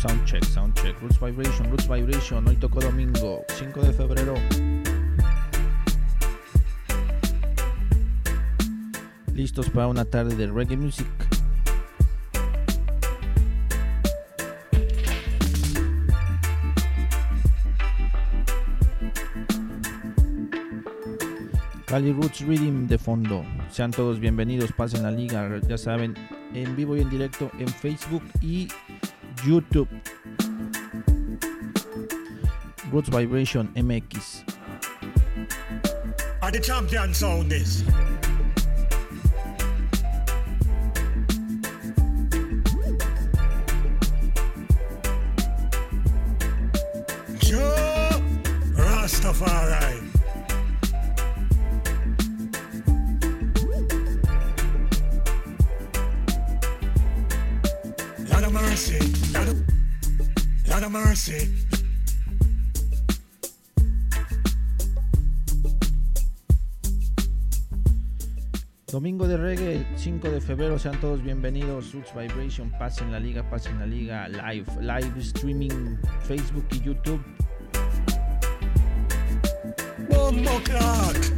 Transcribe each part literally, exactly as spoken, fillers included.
Soundcheck, soundcheck. Roots Vibration, Roots Vibration. Hoy tocó domingo, cinco de febrero. Listos para una tarde de reggae music. Cali Roots Rhythm de fondo. Sean todos bienvenidos, pasen la liga, ya saben, en vivo y en directo en Facebook y YouTube. Roots Vibration M X. Are the champion sound this? Joe Rastafari. Lord of mercy, Lord of, Lord of mercy. Domingo de reggae, cinco de febrero, sean todos bienvenidos. Roots Vibration, pasen la liga, pasen la liga, live, live streaming, Facebook y YouTube. Bombo clock.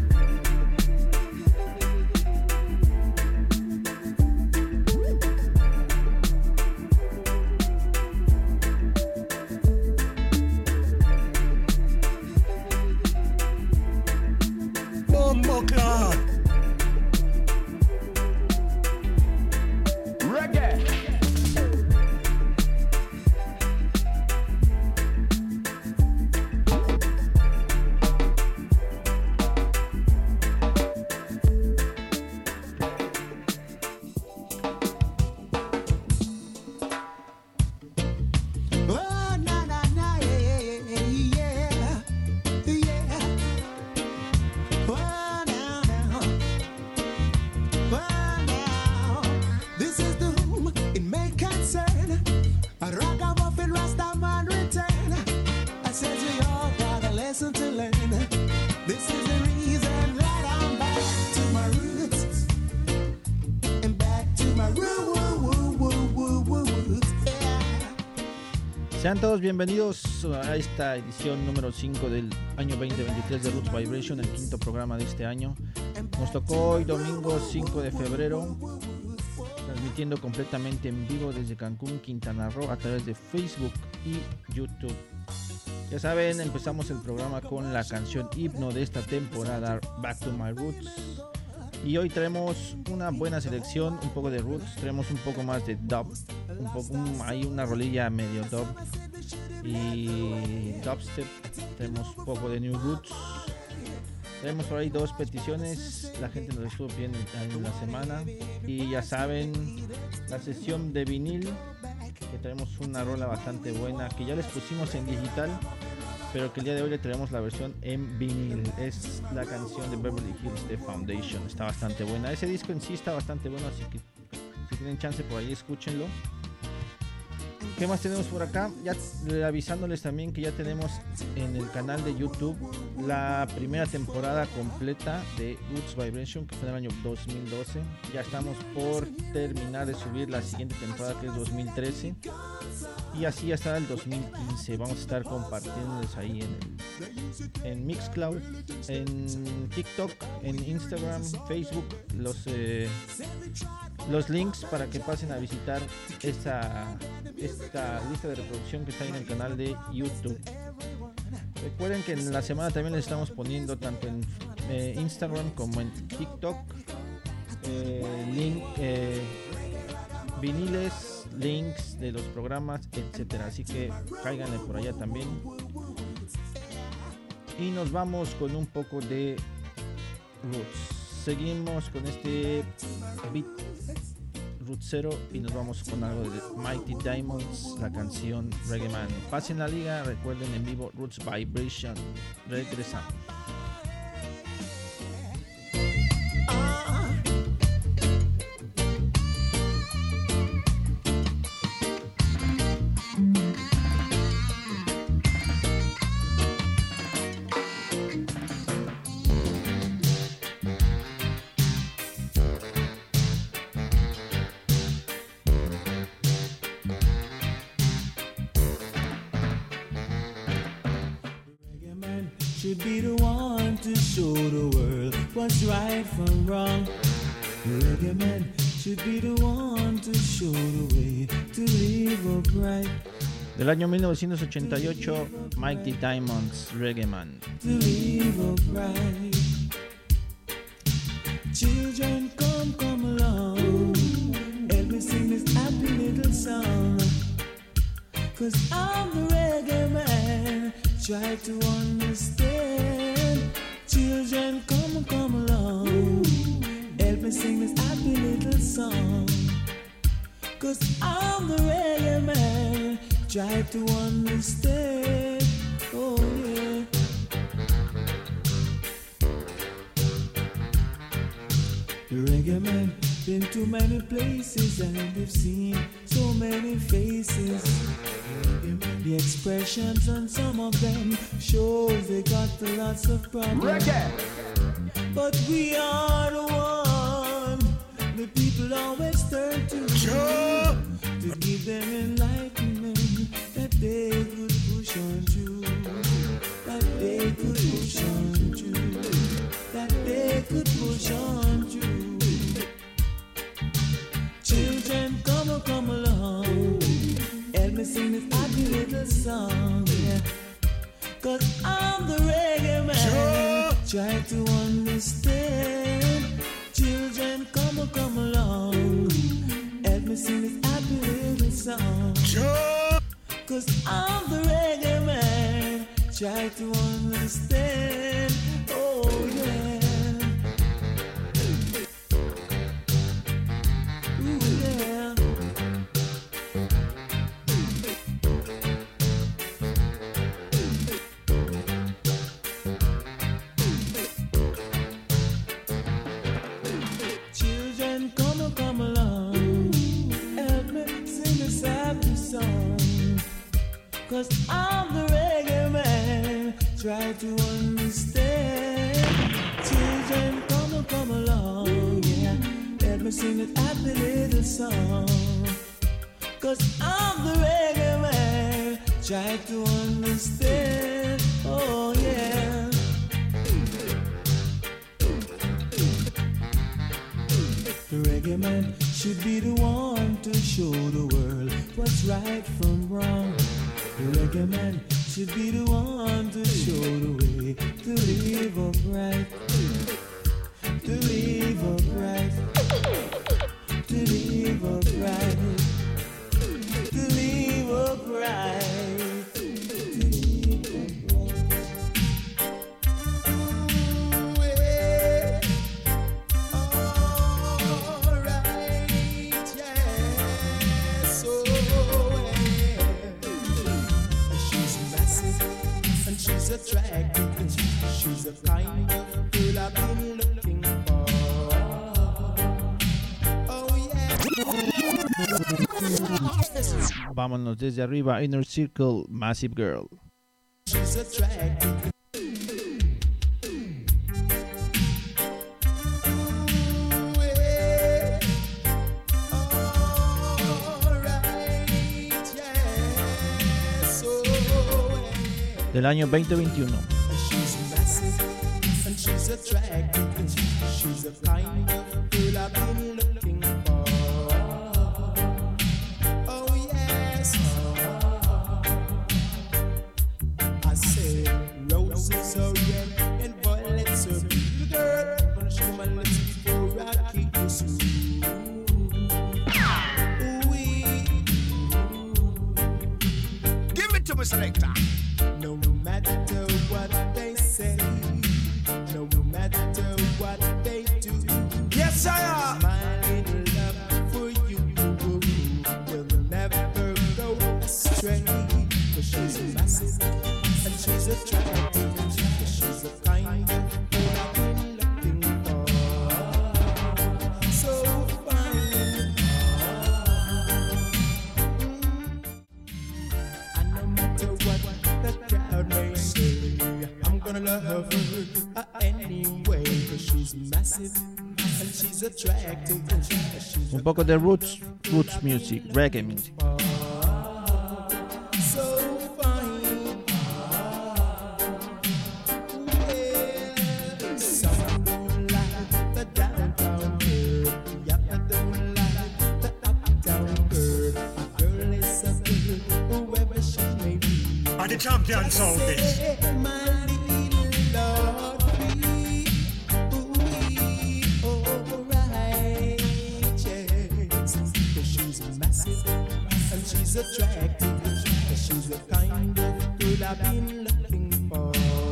Bombo clock. Sean todos bienvenidos a esta edición número cinco del año veinte veintitrés de Roots Vibration, el quinto programa de este año. Nos tocó hoy domingo cinco de febrero, transmitiendo completamente en vivo desde Cancún, Quintana Roo, a través de Facebook y YouTube. Ya saben, empezamos el programa con la canción himno de esta temporada, Back to My Roots. Y hoy traemos una buena selección, un poco de roots, traemos un poco más de dub, un poco, un, hay una rolilla medio dub y dubstep, tenemos un poco de new roots, tenemos por ahí dos peticiones, la gente nos estuvo pidiendo en la semana y ya saben, la sesión de vinil, que tenemos una rola bastante buena que ya les pusimos en digital, pero que el día de hoy le traemos la versión en vinil. Es la canción de Beverly Hills de Foundation, está bastante buena. Ese disco en sí está bastante bueno, así que si tienen chance por ahí escúchenlo. ¿Qué más tenemos por acá? Ya avisándoles también que ya tenemos en el canal de YouTube la primera temporada completa de Roots Vibration, que fue en el año dos mil doce. Ya estamos por terminar de subir la siguiente temporada, que es dos mil trece. Y así hasta el dos mil quince. Vamos a estar compartiéndoles ahí en, el, en Mixcloud, en TikTok, en Instagram, Facebook, los, eh, los links para que pasen a visitar esta, esta lista de reproducción que está en el canal de YouTube. Recuerden que en la semana también les estamos poniendo tanto en eh, Instagram como en TikTok eh, link, eh, viniles, links de los programas, etcétera. Así que cáiganle por allá también. Y nos vamos con un poco de roots. Seguimos con este beat rootsero y nos vamos con algo de Mighty Diamonds, la canción Reggae Man. Pasen la liga, recuerden en vivo Roots Vibration. Regresamos. should be the one to show the world what's right from wrong. The reggae man should be the one to show the way to live upright. Del año mil novecientos ochenta y ocho, Mighty Diamonds, Reggae Man. To live upright. Children, come, come along. Help me sing this happy little song. Cause I'm the reggae man. Try to understand. Children, come, come along. Help me sing this happy little song. Cause I'm the reggae man. Try to understand. Oh yeah. The reggae man been to many places and they've seen so many faces. The expressions on some of them shows they got lots of problems. Reggae. But we are the one the people always turn to, sure, to give them enlightenment that they could push on through, that they could push on through, that they could push on through. Children, come on, come along. Help me sing this happy little song, yeah. Cause I'm the reggae man. Sure. Try to understand. Children, come on, come along. Help me sing this happy little song. Sure. Cause I'm the reggae man. Try to understand. Oh yeah. Cause I'm the reggae man. Try to understand. Children, come on, come along, yeah. Let me sing that happy little song. Cause I'm the reggae man. Try to understand. Oh yeah. The reggae man should be the one to show the world what's right from wrong. The reggae man should be the one to show the way to live upright, to live upright, to live upright, to live upright, to live upright. Ooh, yeah. All right, yes, oh. She's attractive, she's the kind of girl I've been looking for. Oh yeah. Vámonos desde arriba, Inner Circle, Massive Girl. She's attractive. Del año veinte veintiuno. She's massive and she's attractive. She's the kind of girl I've been looking for. Oh yes. I say roses are red and violets are blue. Girl, I'm gonna show my lips before I kiss you. Give it to me, selector. No matter what they say, no matter what they do, yes, sir. My little love for you will never go astray. Cause she's massive and she's attractive. She's the kind of girl I've been looking for. So fine. And no matter what the crowd may say, I'm gonna love her uh, anyway. Cause she's massive and she's attractive. She's Un poco de roots, roots music, reggae music. so fine. the champion sound this. My little Lord, free, ooh, alright, yes. 'Cause she's massive and she's attractive. 'Cause she's the kind of girl I've been looking for.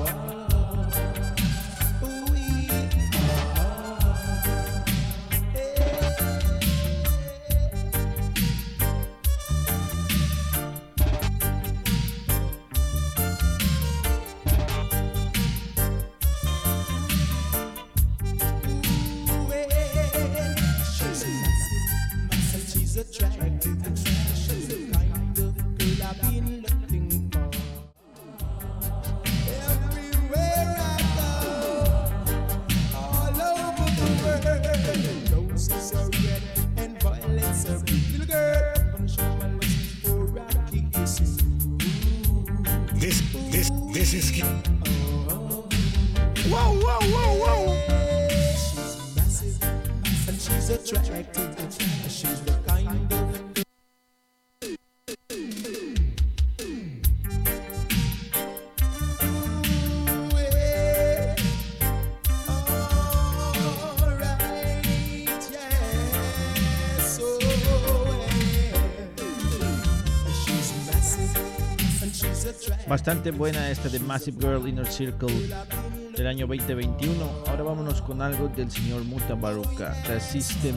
Bastante buena esta de Massive Girl Inner Circle del año veinte veintiuno. Ahora vámonos con algo del señor Mutabaruka, The System.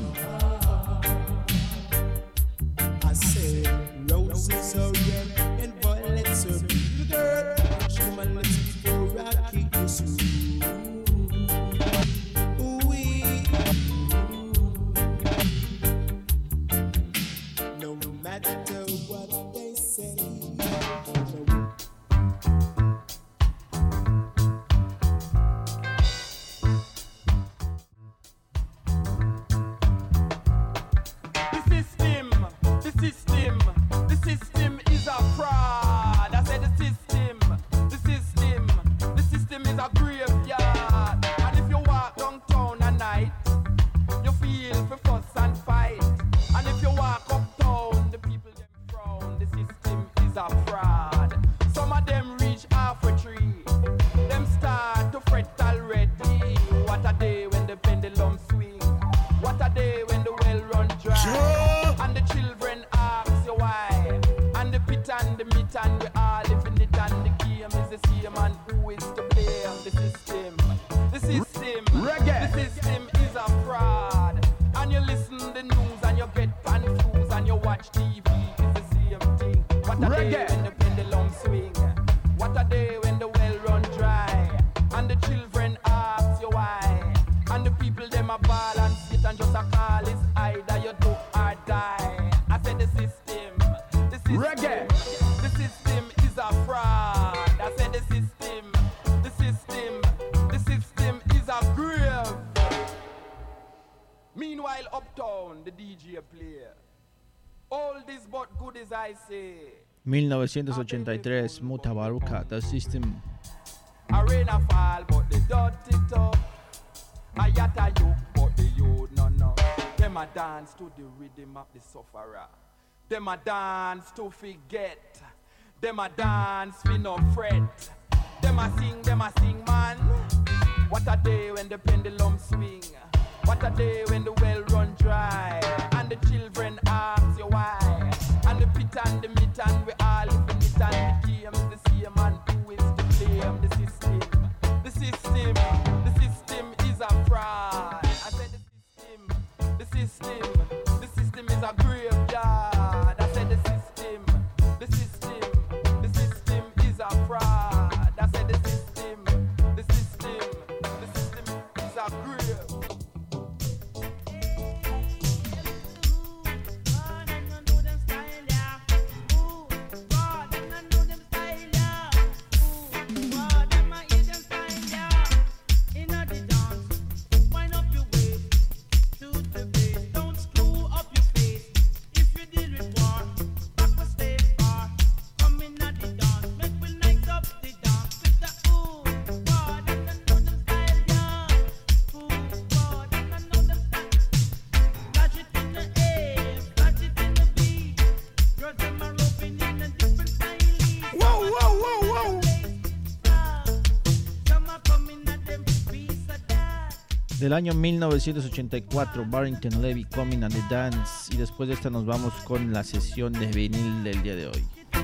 mil novecientos ochenta y tres, Mutabaruka, The System. Arena fall, but the dirty top. Ayata you, but the youth no no. Them a dance to the rhythm of the sufferer. Them a dance to forget. Them a dance we no fret. Them a sing, them a sing, man. What a day when the pendulum swing. What a day when the well run dry. And the children ask you why. And the pit and the meat and we all live in it. And the game is the same and who is to blame? The system. The system. The system is a fraud. I said the system. The system. The system is a graveyard. I said the system. The system. The system is a fraud. I said the system. The system. The system is a grave. Del año mil novecientos ochenta y cuatro, Barrington Levy, Coming and the Dance. Y después de esta nos vamos con la sesión de vinil del día de hoy.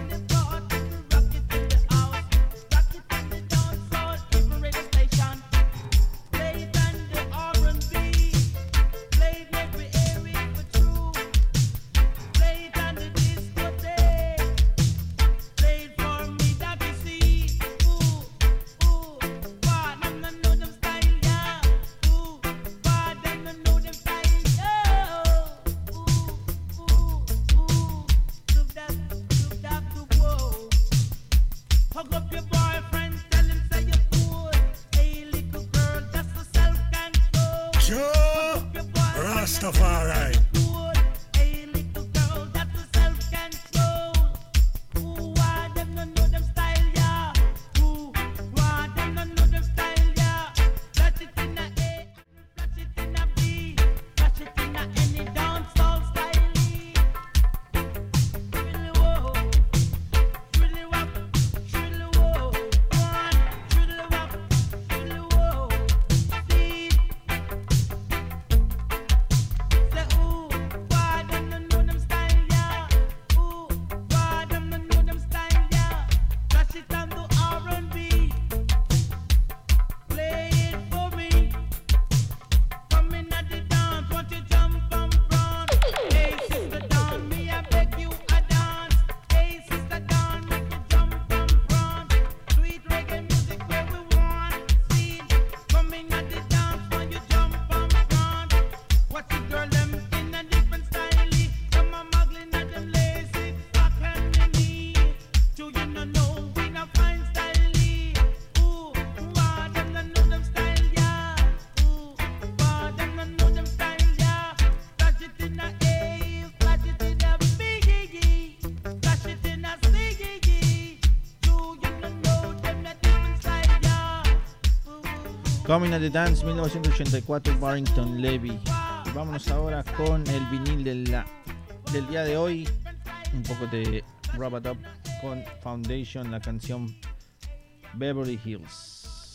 Coming at the Dance, mil novecientos ochenta y cuatro, Barrington Levy. Vámonos ahora con el vinil de la, del día de hoy. Un poco de Rub It Up con Foundation, la canción Beverly Hills.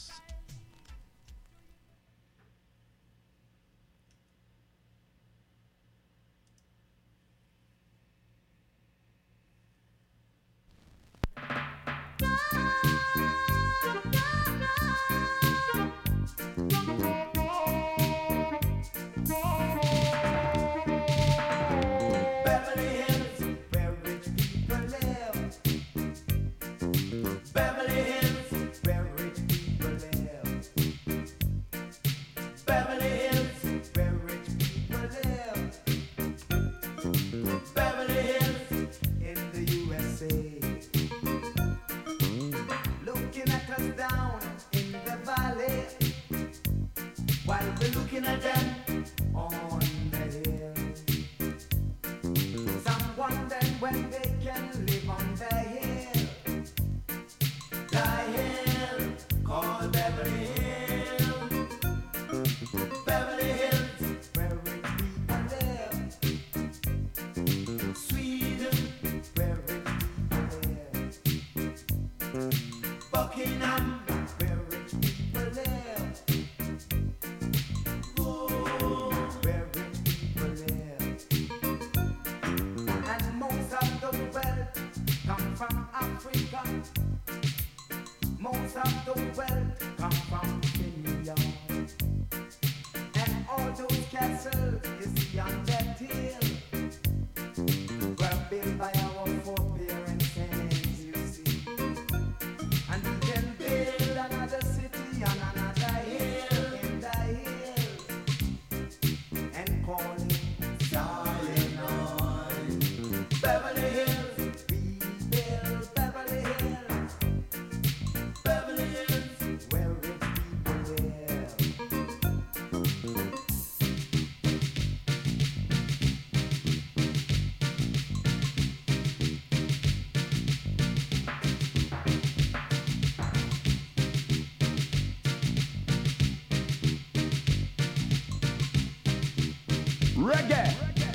Reggae.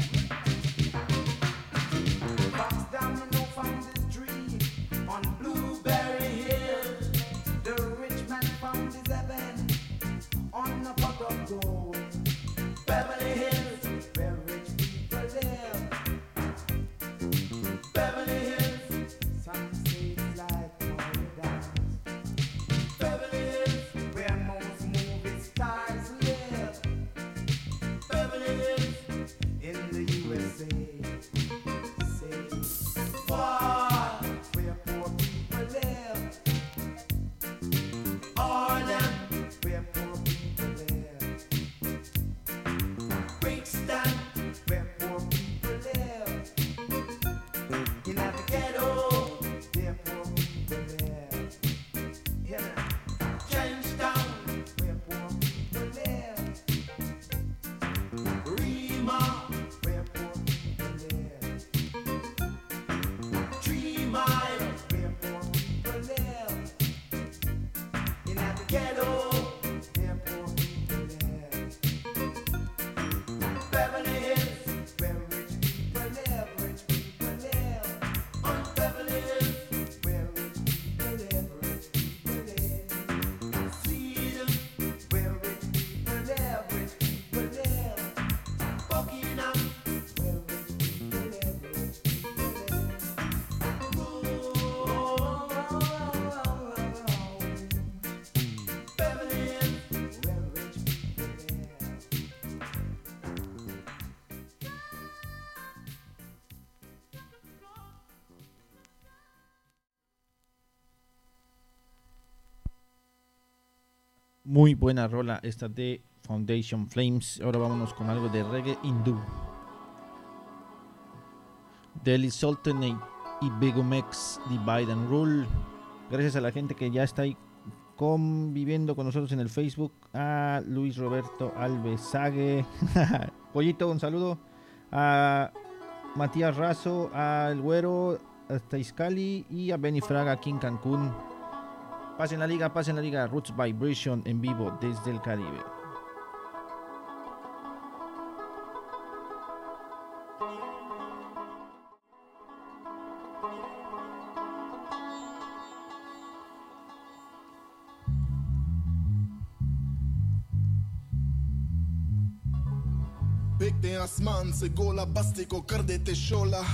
Box down, you know, found his dream on Blueberry Hill. The rich man found his heaven on a pot of gold. Muy buena rola esta de Foundation Flames. Ahora vámonos con algo de reggae hindú. Delhi Sultanate y Begumex Divide and Rule. Gracias a la gente que ya está ahí conviviendo con nosotros en el Facebook. A Luis Roberto Alvesague. Pollito, un saludo. A Matías Razo, al Güero, hasta Izcali y a Benny Fraga aquí en Cancún. Pasen la liga, pasen la liga. Roots Vibration en vivo desde el Caribe. Bekte आसमान से गोला बस्ती को कर देते शोला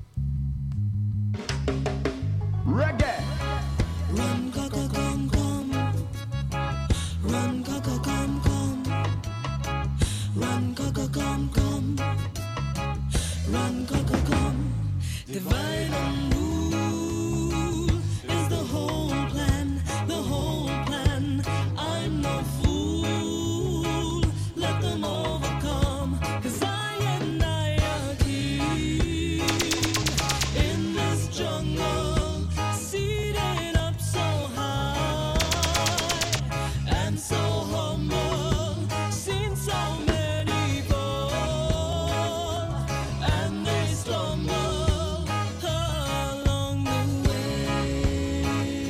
Reggae. Run, gaga, gum, gum. Run, gaga, gum, gum. Run, gaga, gum, gum. Run, gaga, gum. Divide and rule is the whole plan, the whole plan. I'm no fool, let them overcome. 'Cause I and I are king in this jungle, seated up so high and so humble, seen so many fall and they stumble along the way.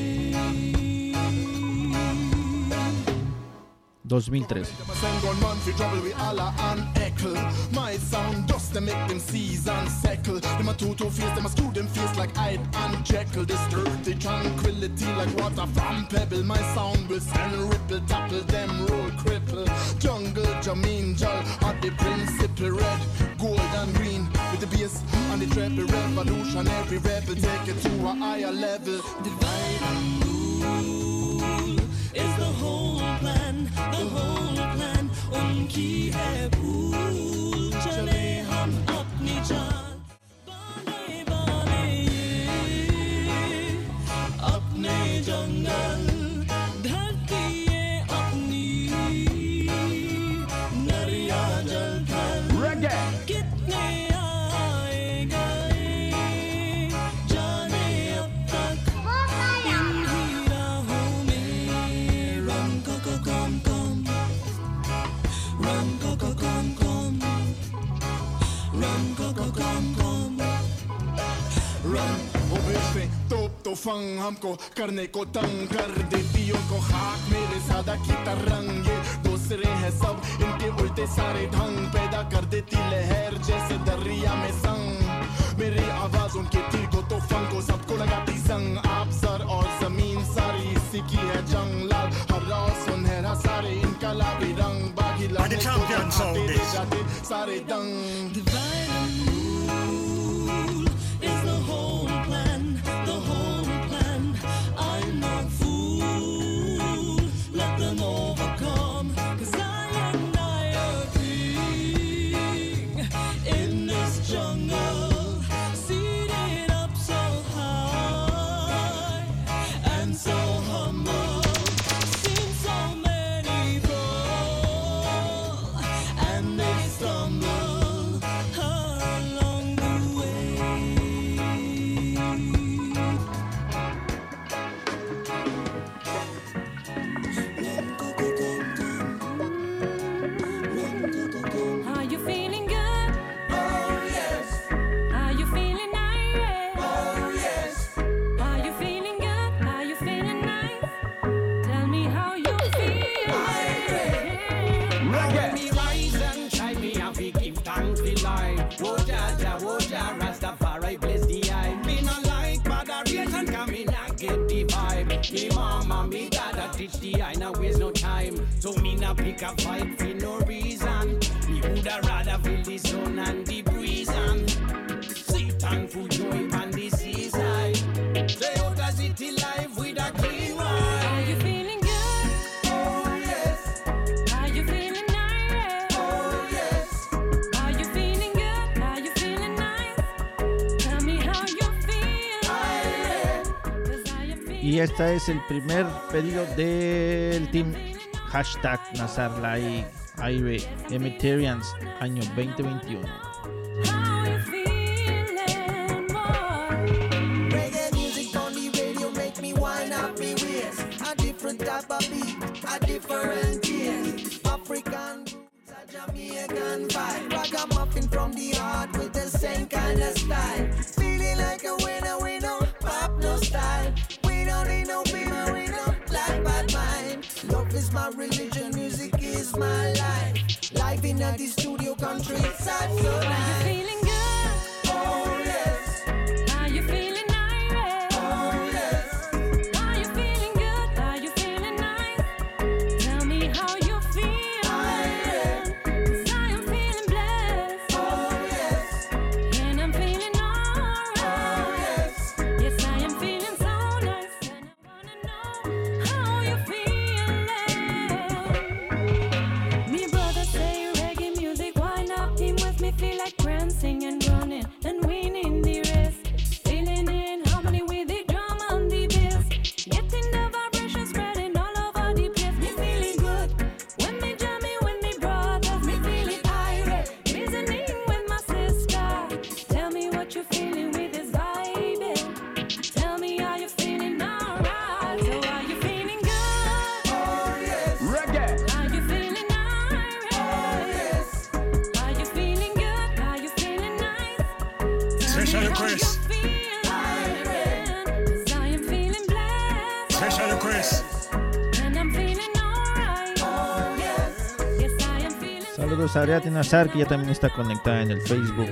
dos mil tres. Send gunman for trouble we all are unequal. My sound dust to make them seize and settle. Them a two-two face, them a screw them face like Hyde and Jekyll. This dirty tranquility like water from pebble. My sound will send ripple, tackle them, roll, cripple. Jungle, Jameen, Jal, at the principle red, gold and green. With the bass and the treble, revolutionary rebel. Take it to a higher level. Divide and rule is the whole plan, the whole plan. उनकी है भूल, चले हम अपनी जान, बाने बाने ये अपने जंगल, धरती ये अपनी नरिया जलथल. Reggae. कितने आए गए जाने अब तक इन ही राहों में. Run, gaga, gum, gum. Run, gaga, gum, gum. Run, gaga, gum, gum. Run. वो बेटे तोप तूफान हमको करने को तंग कर देती उनको खाक मेरे सादा की तरंग ये दूसरे हैं सब इनके उल्टे सारे ढंग पैदा कर देती लहर जैसे दरिया में संग मेरी आवाज उनके तीर को तूफान को सबको लगाती संग आप सर और जमीन सारी इसी की है जंग लाल हरा सुनहरा सारे इनका लाभी रंग बागी लाने को आते दे जाते सारे दंग. Divide and rule is the whole plan, the whole plan. I'm no fool, let them overcome. 'Cause I and I are king in this jungle, seated up so high and so humble. Seen so many fall and they stumble along the way. Are you feeling good? Oh yes, Are you feeling nice? oh yes. Are you feeling good? Are you feeling nice? Tell me how you feel. Reggae. Me rise and shine, me have to give thanks for life. Oh Jaja, oh Jah, Rastafari bless the eye. Me no like moderation, come me not get the vibe. Me mama, me dada teach the eye, now waste no time. So me not pick a fight for no reason. Me woulda rather feel the sun and the breeze and sit thankful joy on the seaside. Say out a city life with a clean Are mind. you feeling good? Oh yes, Are you feeling nice? oh yes. Are you feeling good? Are you feeling nice? Tell me how you feel. 'Cause I am feeling Y este es el primer pedido del team hashtag Nazar Lai Aire Emeterians año veinte veintiuno. Reggae music on the radio make me wind up me waist. A different type of beat, a different taste. African roots, a Jamaican vibe. Ragamuffin from the heart with the same kind of style. Feeling like a winner, we don't pop no style. We don't need no beamer, we don't like bad mind. Love is my religion, music is my life. Life in the studio countryside, so nice. Are you feeling good? Oh yes. Are you feeling irate? Oh yes. Are you feeling good? Are you feeling nice? Tell me how you feel. Irate. 'Cause I am feeling blessed. Oh yes. And I'm feeling alright. Oh yes. Yes, I am feeling so nice. And I wanna know how you feeling. Me brother say reggae music, wind up team with me, feel like prancing and running and winning the race. Feeling in harmony with the drum and the bass. Getting the vibration spreading all over the place. Me feeling good when me jamming with me brothers. Me feeling irate, reasoning with my sister. Tell me what you feeling with this vibe. Tell me how you feeling alright. So are you feeling good? Oh yes. Reggae. Are you feeling irate? Oh yes. Are you feeling good? Are you feeling nice? Tell Special me how request. you feel, irate. 'Cause I am feeling blessed. Special request. And I'm feeling alright. Oh yes. Yes, I am feeling Saludos a Ariadne Nazar, que ya también está conectada en el Facebook.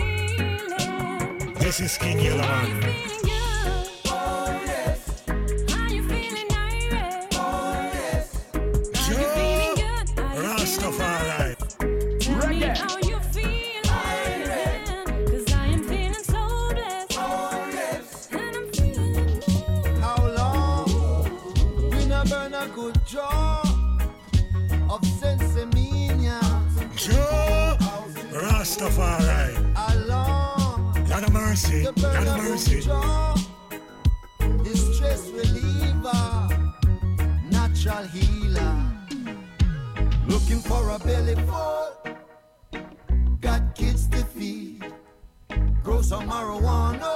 feeling. This is King Yellow Are you Man. feeling good? Oh yes. Are you feeling irate? Oh yes. Are you feeling good? Are you feeling Rastafari. Tell me Reggae. how you feel, irate. 'Cause I am feeling so blessed. Oh yes. And I'm feeling good. How long we not burn a good jaw of sensimania? Joe Rastafari. How long Lot of mercy. the burn Lot a of good mercy. jaw? The stress reliever, natural healer. Looking for a belly full, got kids to feed. Grow some marijuana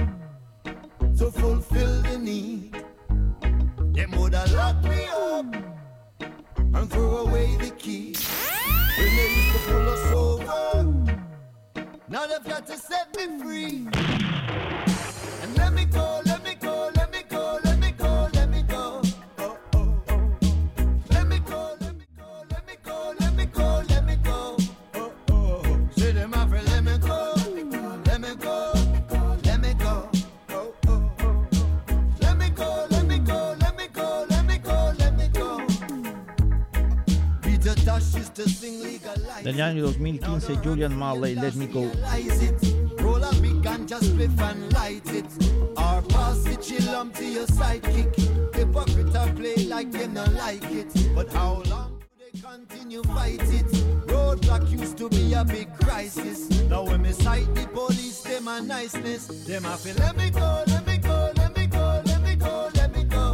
to fulfill the need. Them woulda locked me up and throw away the key when they used to pull us over. Now they've got to set me free and let me go, let me go, let me go, let me go, let me go. Oh, oh, oh. Let me go, let me go, let me go, let me go, let me go. Oh, oh. Say them have to let me go, let me go, let me go. Oh, oh, oh. Let me go, let me go, let me go, let me go, let me go. Peter Tosh used to sing legalize. Del año dos mil quince, Julian Marley, Let Me Go. Legalize it. Roll a big ganja spliff and light it. Or pass the chill um to your sidekick. Hypocrite a play like them not like it. But how long do they continue fight it? Roadblock used to be a big crisis. Now when me sight the police, them a niceness. Them a feel let me go, let me go, let me go, let me go, let me go.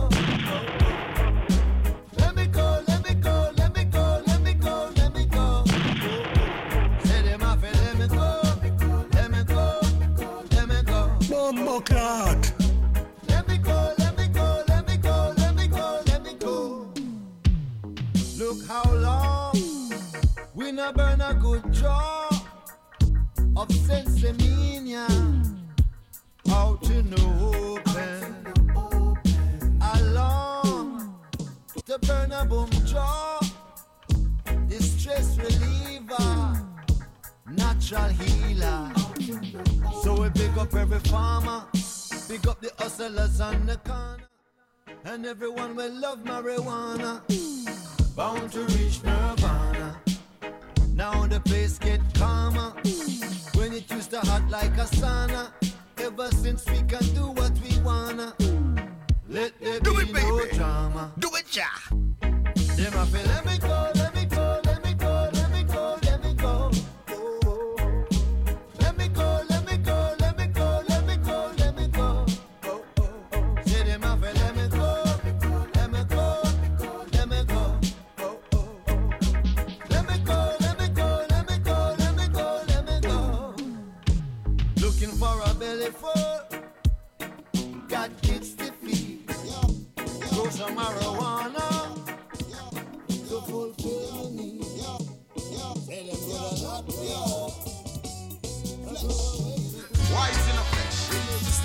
Let me go, let me go, let me go, let me go, let me go. Say them a feel let me go, let me go, let me go. Bumbo clock. Let me go, let me go, let me go, let me go, let me go. Look how long we not burn a good jaw of sensimania out in the open. How long to burn a boom jaw, the stress reliever, natural healer. So we pick up every farmer, pick up the hustlers on the corner, and everyone will love marijuana, bound to reach nirvana. Now the place get calmer, when it used to hot like a sauna. Ever since we can do what we wanna, let there Do be it, no baby. drama. Do it, ja. Them a feel let me go, let me go, let me go, let me go, let me go. Oh, oh, oh. Let me go, let me go, let me go, let me go, let me go. Oh, oh, oh. Say them a feel let me go, let me go, let me go. Oh,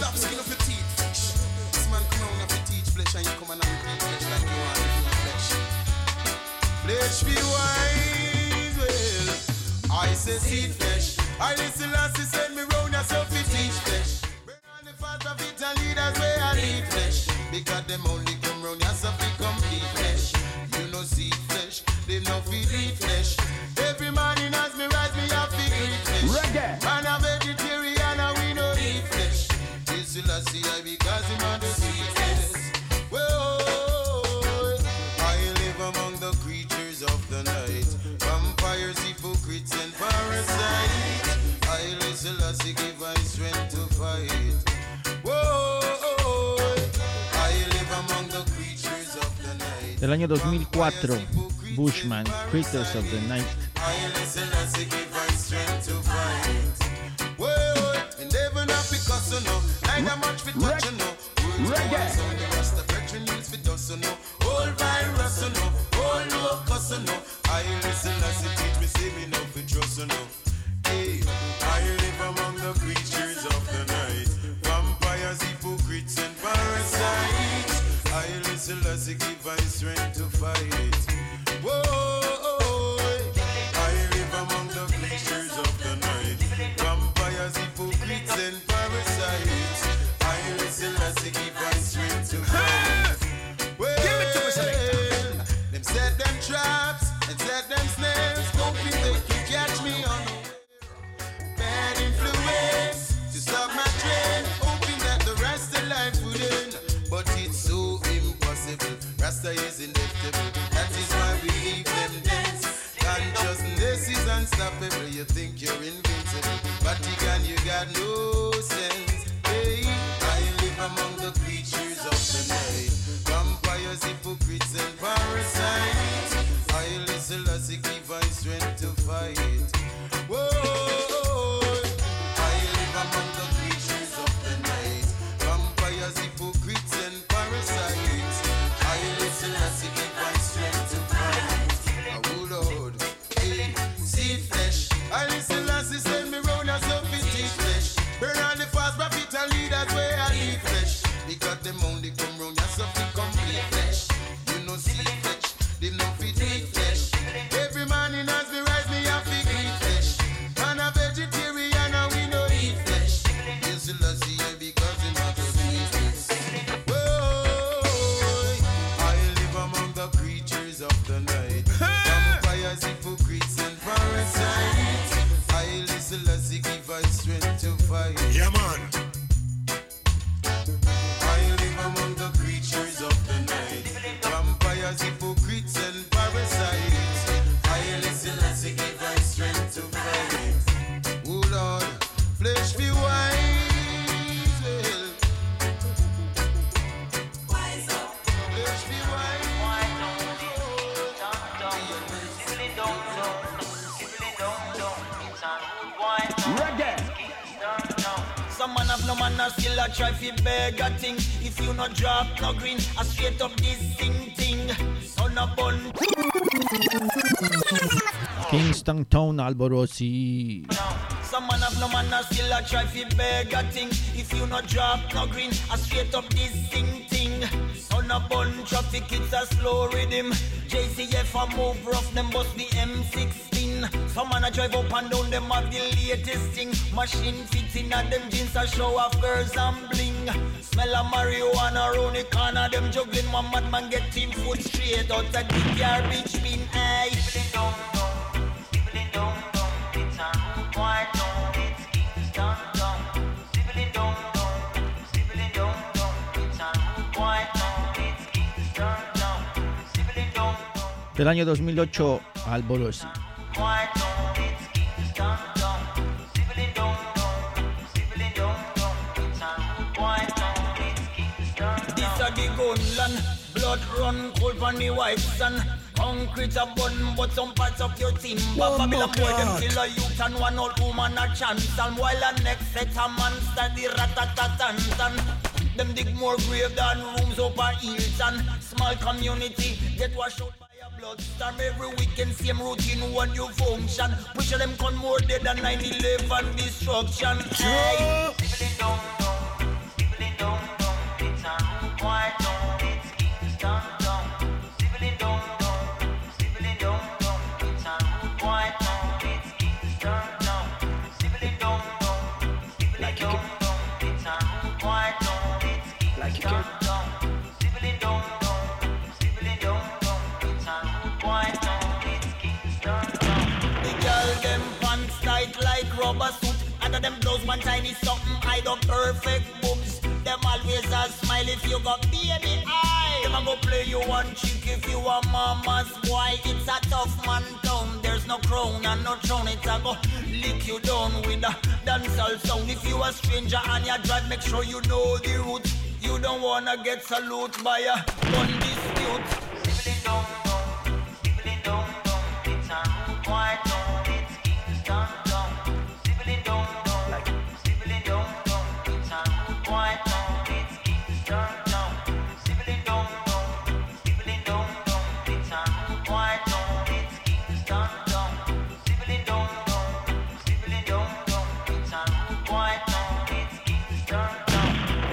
stop skin of your teeth, fish. This man come around and teach flesh, and you come and repeat flesh like you want to eat flesh. Flesh be wise, well, I say seed flesh. I listen last he send me round yourself to teach flesh. Burn all the fat of it and leaders where I need flesh. Because them only come round yourself to complete flesh. You know seed flesh, they no feed eat flesh. Every morning as me rise me have to eat flesh. Reggae. Man a vegetarian and we no eat flesh. This will I see I because him on the sweetness. Well, I live among the creatures of the night. Vampires, hypocrites and parasites. I listen I see give I strength to fight. Whoa, I live among the creatures of the night. Del año dos mil cuatro, Bushman, Creatures of the Night. I listen I see give I strength to fight. Whoa, and never not because you know, neither much for touch you know. Reggae. So the rest of veteran news for dust you know. All virus you know, all locust you know. I listen I see teach me say me no for trust you know. Hey, I live among the creatures of the night. Vampires, hypocrites and parasites. I listen as I give I strength to fight. Whoa, I live among the creatures of the night. Vampires, hypocrites and parasites. I listen as I give I strength to fight. Well, them set them traps and set them snares, hoping they can catch me on bad influence to stop my trend, hoping that the rest of life would end. But it's so impossible. Rasta is inevitable. That is why we leave them dance. Consciousness is unstoppable. You think you're invincible, but you can, you got no sense. Hey, I live among the creatures of the night. Vampires, hypocrites and parasites. I listen as I give I strength to fight. Whoa, I live among the creatures of the night. Vampires, hypocrites and parasites. I listen as I give I strength to fight. Oh Lord, hey, seed flesh. I listen as I send me round as a teach flesh. Burn all the fast profit and leaders where I need flesh. Because them only come round as a complete flesh. You know seed flesh, they no fit eat flesh. Every morning as me rise me have to eat flesh. Man a vegetarian and we no eat flesh. Yes, I see you because him not to eat this. Whoa, I live among the creatures of the night. Vampires, hypocrites and parasites. I listen as he give us strength to fight. Yeah, man. I live among the creatures of the night. Vampires, hypocrites and parasites. I listen as he give us strength to fight. Oh Lord, flesh be wise, well. Wise up. Flesh be wise. Some man have no man a still a try fi beg a thing. If you no drop no green, a straight up this thing thing. Son a bun. Kingston Town, Alborosi. Some man have no man a still a try fi beg a thing. If you no drop no green, a straight up this thing thing. Son a bun traffic, it's a slow rhythm. J C F a move rough, them bust the M sixteen. Some man a drive up and down, them have the latest thing. Machine fits in and them jeans a show off girls and bling. Smell of marijuana round the corner, them juggling. One madman get team foot straight out of the garbage bin. Aye. Sibling down down, sibling down down. It's a rude white down, it's Kingston down. Sibling down down, sibling down down. It's a rude white down, it's Kingston down. Sibling down down. Del año dos mil ocho, Alborosi. White down, it's Kingston down. Sibling down down, sibling down down. It's a rude white down, it's Kingston down. This a the gunland, blood run cold on the white sun. Concrete a bun, but some parts of your team. But Babylon boy, them kill a youth and one old woman a chance. And while the next set a man study rat-a-tat-tan-tan. Them dig more grave than rooms over Hilton. Small community get washed out by a bloodstorm. Every weekend same routine, one new function. Push them con more dead than nine eleven destruction. Hey, sibling down down, of them blows one tiny something. I do perfect boobs. Them always a smile if you got baby eye. Them a go play you one chick if you a mama's boy. It's a tough man town. There's no crown and no throne. It's a go lick you down with a dancehall sound. If you a stranger and you drive, make sure you know the route. You don't wanna get salute by a gun dispute. Sibling dong dong, sibling dong dong. It's a root white dong. It's Kingston dong. Sibling dong dong, like sibling dong dong. It's a root white dong. It's Kingston dong. Sibling dong dong, sibling dong dong. It's a root white dong. It's Kingston dong. Sibling dong dong, sibling dong dong. It's a root white dong. It's Kingston dong.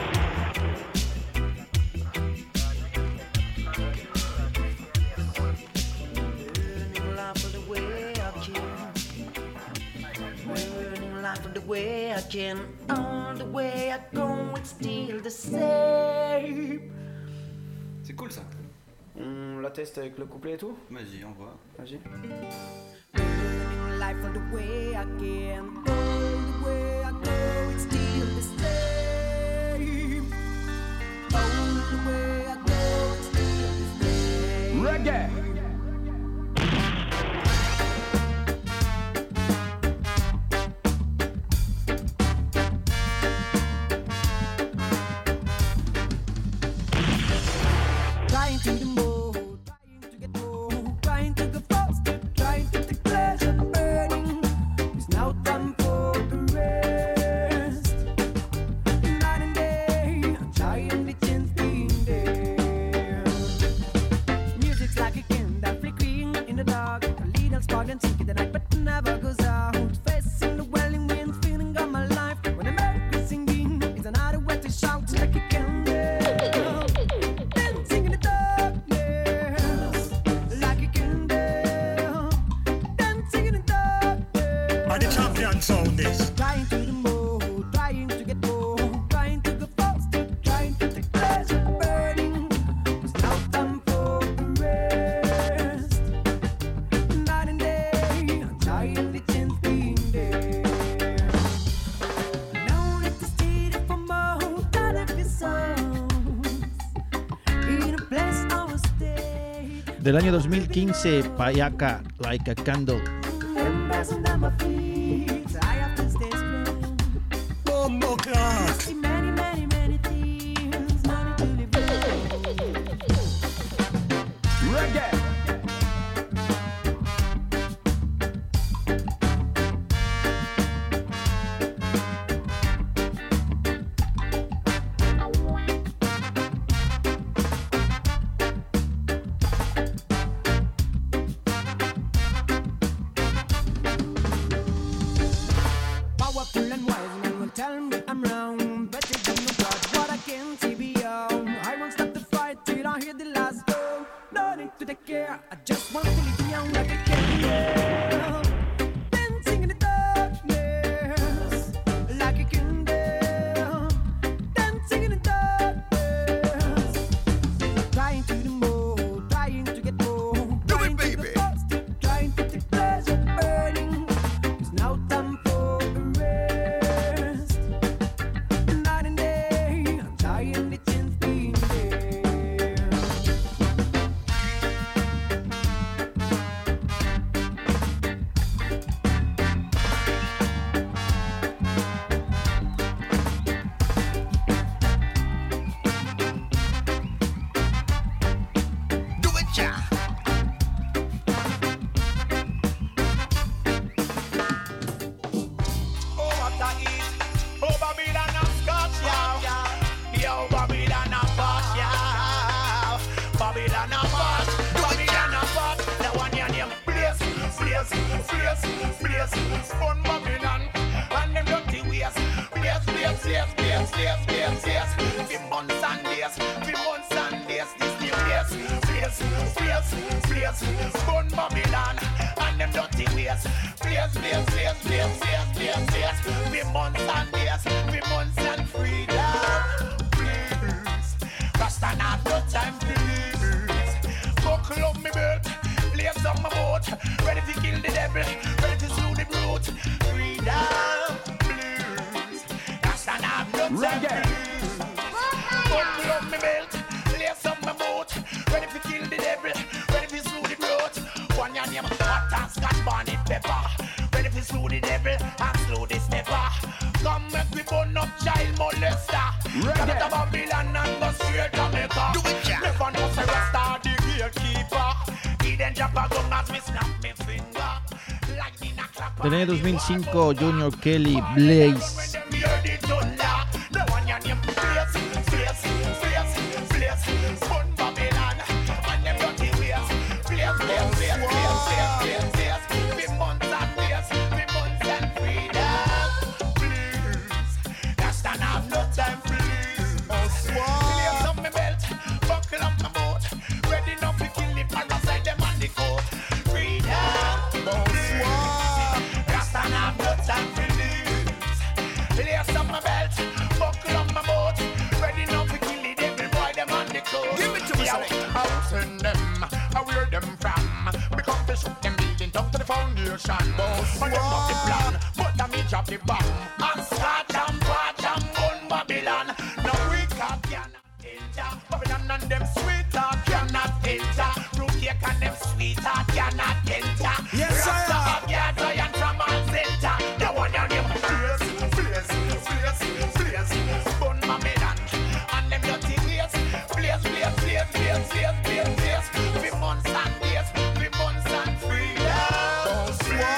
The way I can, all the way I go, it's still the same. C'est cool ça. On la teste avec le couplet et tout. Vas-y, on voit. Vas-y. Burning life on the way I can, all the way I go, it's still the same. All the way I go, it's still the same. Reggae. Trying to do more, trying to get more, trying to go faster, trying to take pleasure, burning. It's now time for the rest. Night and day, I'm trying to change being there. Music's like a candle flickering in the dark, a little spark and sink in the night, but never goes out. Facing the welling winds, feeling of my life. When I'm out singing, it's another way to shout like a candle. Sound this. Trying to do more, trying to get more, trying to go faster, trying to take pleasure, burning. It's now time for the rest. Night and day, I'm trying to change being there. No need to stay for more, that if it's songs. In a place I will stay. Del año dos mil quince, Payaka, Like a Candle. Embarrassing on my feet. Bombo Clark. Many, many, many things, money to live Reggae. powerful and wise, and will tell me I'm wrong. But you don't know God, what I can see beyond. I won't stop the fight till I hear the last go. No need to take care, I just want to live young like a candle. Dancing in the darkness, like a candle. Dancing in the darkness, trying to do more, trying to get more. Do it, baby. Faster, trying to take pleasure, burning. It's now time for a rest. Night and day, I'm trying to change being there. Do it, ja. Oh, what I eat. Oh, Babylon and Scotch, yeah. Yo, Babylon and Bosch, yeah. Babylon and Bosch. Babylon and Bosch. The one your name, Blaze, Blaze, Blaze, Blaze. Spun Babylon and them dirty ways. Blaze, Blaze, Blaze, Blaze, Blaze, Blaze, Blaze. For months and days, for months and days, this new place. Blaze, Blaze, Blaze. Spun Babylon and them dirty ways. Blaze, Blaze, Blaze, Blaze, Blaze, Blaze, Blaze. For months and days, for months and freedom. Please, Rasta not no time, please. Buckle up me belt, lace on my boat. Ready to kill the devil, ready to slew the brute. Freedom, please. slew the devil and slew the stepper. Come make we burn up child molester. Get out of Babylon and go straight to Jamaica. Never know say Rasta the gatekeeper. He then drop a gun as me snap me finger. Lightning a clap. Del año dos mil cinco, Junior Kelly, Blaze. The one your name Blaze, Blaze, Blaze, Blaze. Burn Babylon and them dirty ways. Blaze, Blaze, Blaze, Blaze, Blaze, Blaze. We months and days, we months and freedom. Please, Rasta have no time, please. Blaze up my belt, buckle up my boat. Ready now to kill the parasite, them on the coat. Freedom, please. Rasta have no time, please. Lace up my belt, buckle up my boat. Ready now to kill the devil boy, them on the coast. Give it to me, I'll send them, I wear them from. We come to shoot them building down to the foundation. Boss, but them not the plan, but them me drop the bomb. And scratch and patch and gun Babylon. Now we can't enter. Babylon and them sweetheart cannot enter. Fruit cake and them sweetheart cannot enter. Yes, sir. Rasta have your giant from all center. The one your name Blaze, Blaze, Blaze, Blaze. Burn Babylon and them dirty ways. Blaze, Blaze, Blaze, Blaze, Blaze, Blaze, Blaze. We months and days, we months and freedom.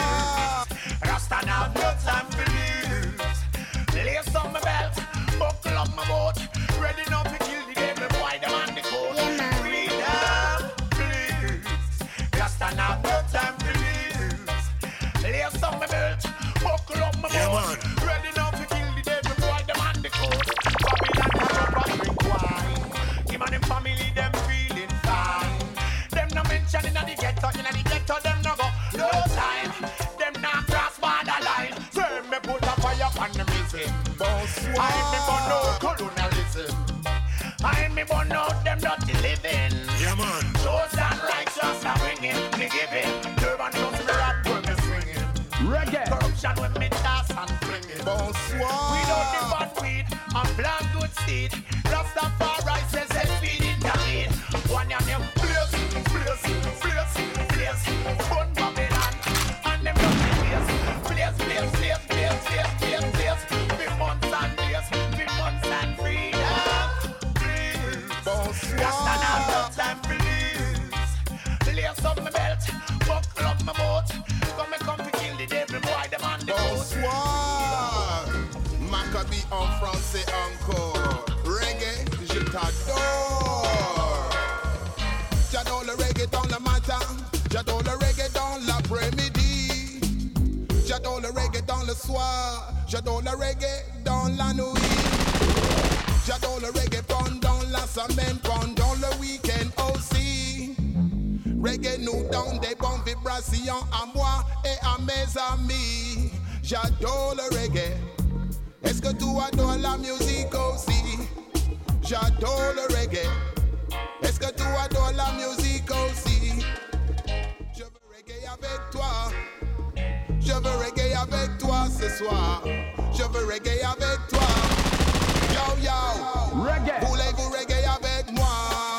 Rasta now no time for lose. Lace on my belt, buckle up my boat. Ready now to kill the devil boy, them on the coast. Freedom, please. Rasta now no time for lose. Lace on my belt, buckle up my boat. Ready now to kill the devil boy, them on the coast. Babylon have up and drink wine. Him and them family, them feeling fine. Them no mention in the ghetto, in the ghetto, them no go no time. Them not cross borderline. Say me put a fire on the missing. I me burn no colonialism. I me burn out them dirty living. Yeah man. Those and righteous are ringing, me giving. Durban plus me rap when me swinging. Reggae. Corruption when me toss and flinging. Bonsoir. We don't the bad weed and plant good seed. Rastafari says they feed it to eat. One your name Blaze, Blaze, Blaze, Blaze. Burn Babylon and them dirty ways. Blaze, Blaze, Blaze, Blaze, Blaze, Blaze, Blaze. We months and days, we months and freedom. Please. Rasta now no time please. Lace up my belt, buckle up my boat. Come and come to kill the devil boy, them on the coast. Bonsoir. Maccabee en français encore. Reggae, je t'adore. J'adore le reggae dans le matin. J'adore le reggae dans l'après-midi. J'adore le reggae dans le soir. J'adore le reggae dans la nuit. J'adore le reggae pendant la semaine, pendant le week-end aussi. Reggae nous donne des bonnes vibrations à moi et à mes amis. J'adore le reggae. Est-ce que tu adores la musique aussi? J'adore le reggae. Est-ce que tu adores la musique aussi? Je veux reggae avec toi. Je veux reggae avec toi ce soir. Je veux reggae avec toi. Yo yo, reggae. Voulez-vous reggae avec moi?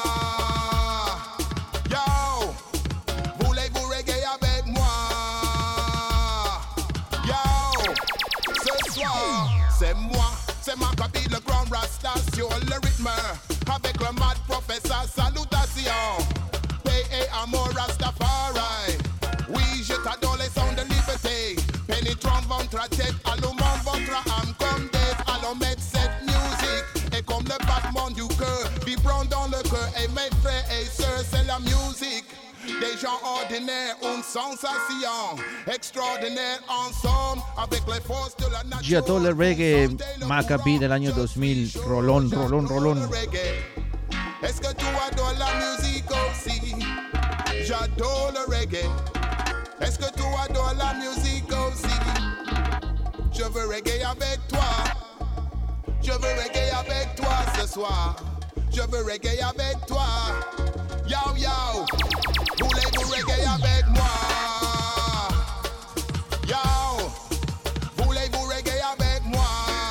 Yo, voulez-vous reggae avec moi? Yo, ce soir, c'est moi, c'est Maccabee le grand Rasta sur le rythme. Avec le mad professeur, salutations. Paix et amour Rastafari. Oui, je t'adore les sons de liberté. Pénétrant votre tête, allumant votre âme comme des allumettes. Cette musique est comme le battement du cœur, vibrant dans le cœur. Et mes frères et sœurs, c'est la musique des gens ordinaires, une sensation extraordinaire ensemble avec les forces de la nature. J'adore le reggae, Maccabee del año dos mil. Rolón, rolón, rolón. Est-ce que tu adores la musique aussi? J'adore le reggae. Est-ce que tu adores la musique aussi? Je veux reggae avec toi. Je veux reggae avec toi ce soir. Je veux reggae avec toi. Yo yo, voulez-vous reggae avec moi? Yo, voulez-vous reggae avec moi?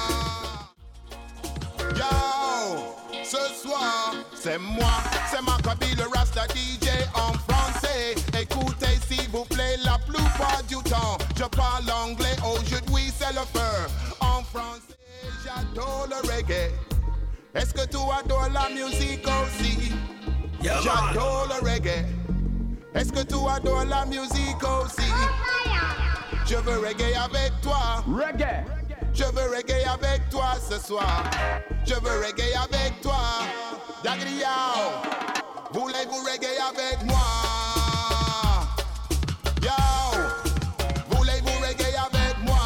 Yo, ce soir, c'est moi, c'est Maccabee le Rasta D J en français. Écoutez s'il vous plaît, la plupart du temps, je parle anglais, aujourd'hui c'est le feu. En français, j'adore le reggae. Est-ce que tu adores la musique aussi? Yeah, j'adore le reggae. Est-ce que tu adores la musique aussi? Je veux reggae avec toi. Reggae. Je veux reggae avec toi ce soir. Je veux reggae avec toi. Yagri yao. Voulez-vous reggae avec moi? Yo. Voulez-vous reggae avec moi?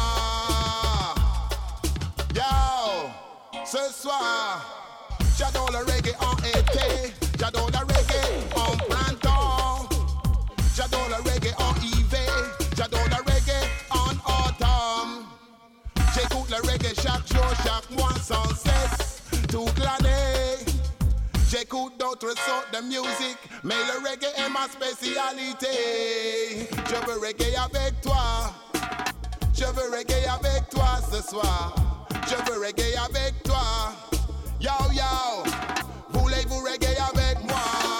Yo. Ce soir, j'adore le reggae en été. J'adore le reggae en printemps. J'adore le reggae en hiver. J'adore le reggae en automne. J'écoute le reggae chaque jour, chaque mois sans cesse, toute l'année. J'écoute d'autres sortes de musique, mais le reggae est ma spécialité. Je veux reggae avec toi. Je veux reggae avec toi ce soir. Je veux reggae avec toi. Yo yo, voulez-vous reggae avec moi?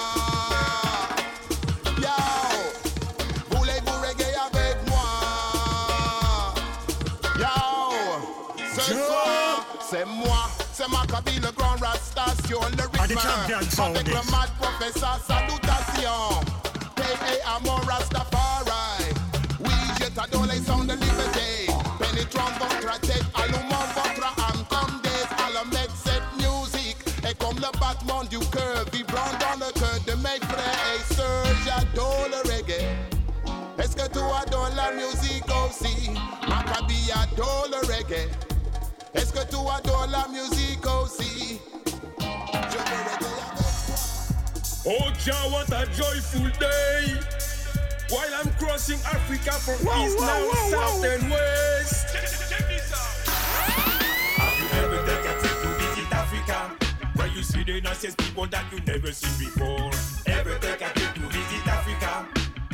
C'est moi, c'est Maccabi le grand Rasta sur le rythme. Avec le mad professeur, salutations. P A à mon Rastafari. Oui, je t'adore les sons de liberté. Pénétrant votre tête, allumant votre âme comme des allumettes. Cette musique est comme le battement du cœur, vibrant dans le cœur de mes frères et sœurs. J'adore le reggae. Est-ce que tu adores la musique aussi? Maccabi adore le reggae. Est-ce que tu adores la musique aussi? Je veux reggae avec toi. Oh Jah, what a joyful day. While I'm crossing Africa from whoa, east, whoa, now, whoa, south whoa. and west. Have you ever taken a trip to visit Africa? Where you see the nicest people that you never seen before. Ever take a trip to visit Africa?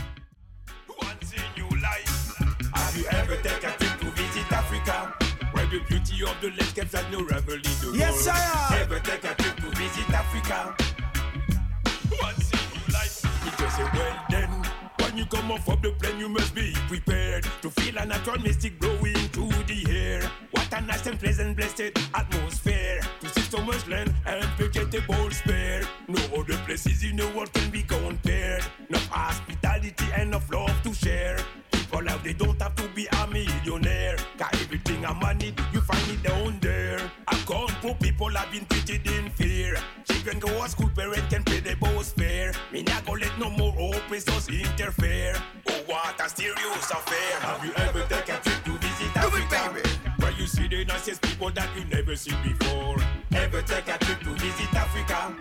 Once in your life. Have you ever taken a trip to visit Africa? The beauty of the landscapes and no revel in the yes, world. Yes, sir. Ever take a trip to visit Africa? Once in your life, it just say, well then. When you come off of the plane, you must be prepared to feel a natural mystic blowing through the air. What a nice and pleasant, blessed atmosphere. To see so much land and vegetable spare. No other places in the world can be compared. Enough hospitality and enough love to share. People out, they don't have to be a millionaire. Got everything a money, you find it down there. I come poor people have been treated in fear. Children go to school, parents can pay the bus fare. Me not go let no more oppressors interfere. Oh, what a serious affair. Have you ever taken a trip to visit Africa? It, where you see the nicest people that you never seen before. Ever take a trip to visit Africa?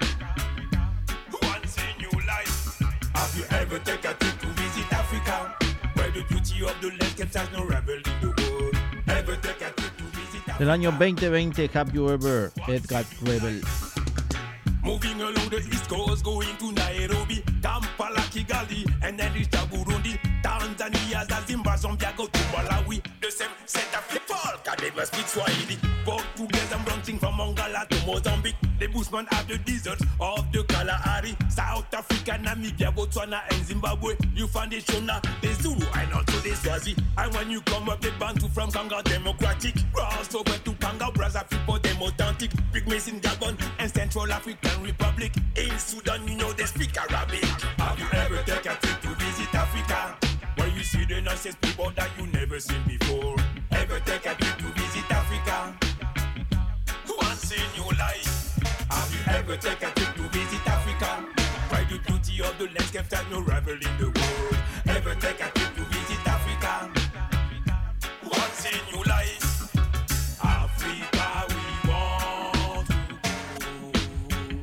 Once in your life. Have you ever taken a trip to visit Africa? The beauty of the landscapes has no revel in the world. Ever take a trip to visit Africa? Del año veinte veinte, Have You Ever, Edgar Rebel. Moving along the east coast, going to Nairobi, Kampala, Kigali, and then reach to Burundi, Tanzania, Zanzibar, Zambia, go to Malawi. The same set of people, cause they must speak Swahili. Portuguese and branching from Angola to Mozambique. The Bushman have the deserts of the Kalahari. South Africa, Namibia, Botswana, and Zimbabwe. You find the Shona, the Zulu, and also the Swazi. And when you come up, the Bantu from Congo Democratic. Cross over to Congo, Brazza, people, them authentic. Pygmies in Gabon and Central African Republic. In Sudan, you know they speak Arabic. Have you ever taken a trip to visit Africa? Where you see the nicest people that you never seen before. Ever take a trip to visit Africa? Once in your life. Have you ever take a trip to visit Africa? Where the beauty of the landscape has no rival in the world. Ever take a trip to visit Africa? Once in your life. Africa, we want to go.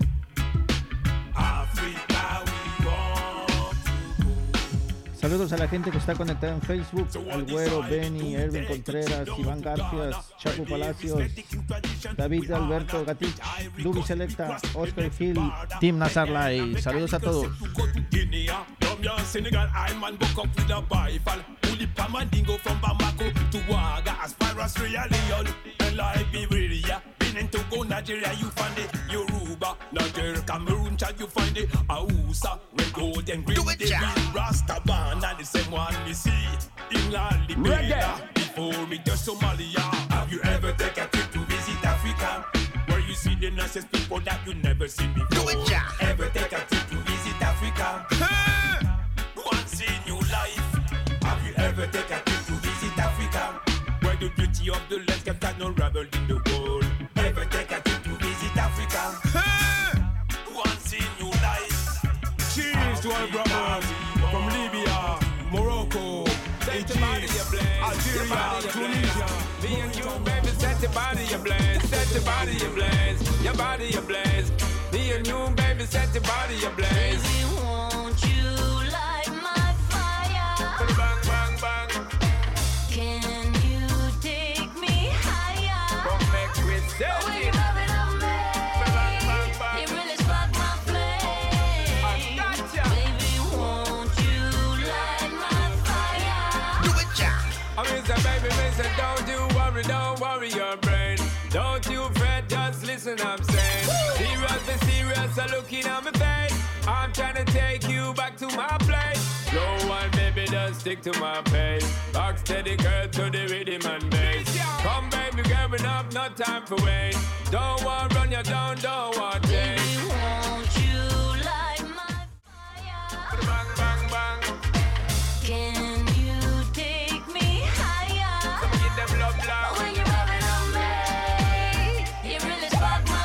Africa, we want to go. Saludos a la gente que está conectada en Facebook, al Güero, Benny, Erwin Contreras, Iván Garcias, Chapu Palacios, David Alberto Gatich, Dubi Selecta, Oscar Gil, Team Nazarlai. Saludos a todos. Senegal, I'm man book up with a Bible. Uli Pamadingo from Bamako to Ouaga, as far as Sierra Leone and Liberia. Benin to go Nigeria, you find it. Yoruba, Niger, Cameroon, Chad, you find it. Hausa, red, gold and green. They real Rastaban, and the same one we see. in La Libera. Before we touch Somalia, have you ever taken a trip to visit Africa? Where you see the nicest people that you never seen before. Do it, yeah. Ever take a trip to visit Africa? Once in your life. Have you ever taken a trip to visit Africa? Where the beauty of the landscape has no rival in the world. Ever take a trip to visit Africa? Once in your life. Cheers to our brothers from Libya, Morocco, Egypt, Algeria, Tunisia. Me and you, baby, set your body ablaze, set your body ablaze, your body ablaze. Me and you, baby, set your body ablaze. Baby, won't you light my fire? Bang, bang, bang. Can you take me higher? Come make me set When it. you rub it on me, Bang, bang, bang. it really spark my flame. I gotcha. Baby, won't you light my fire? Do it, yeah. I mean, say, baby, me say, don't you worry, don't worry your brain. Don't you fret, just listen, I'm saying. Serious, be serious, I'm looking at my face. I'm trying to take you back to my place. Slow one, baby, just stick to my pace. Rock steady, girl, to the rhythm and bass. Come, baby, girl, enough, no time for wait. Don't want run you down, don't want change. Baby, won't you light my fire? Bang, bang, bang. Can you take me higher? Come get them love loud. When you rub it on me, it really spark my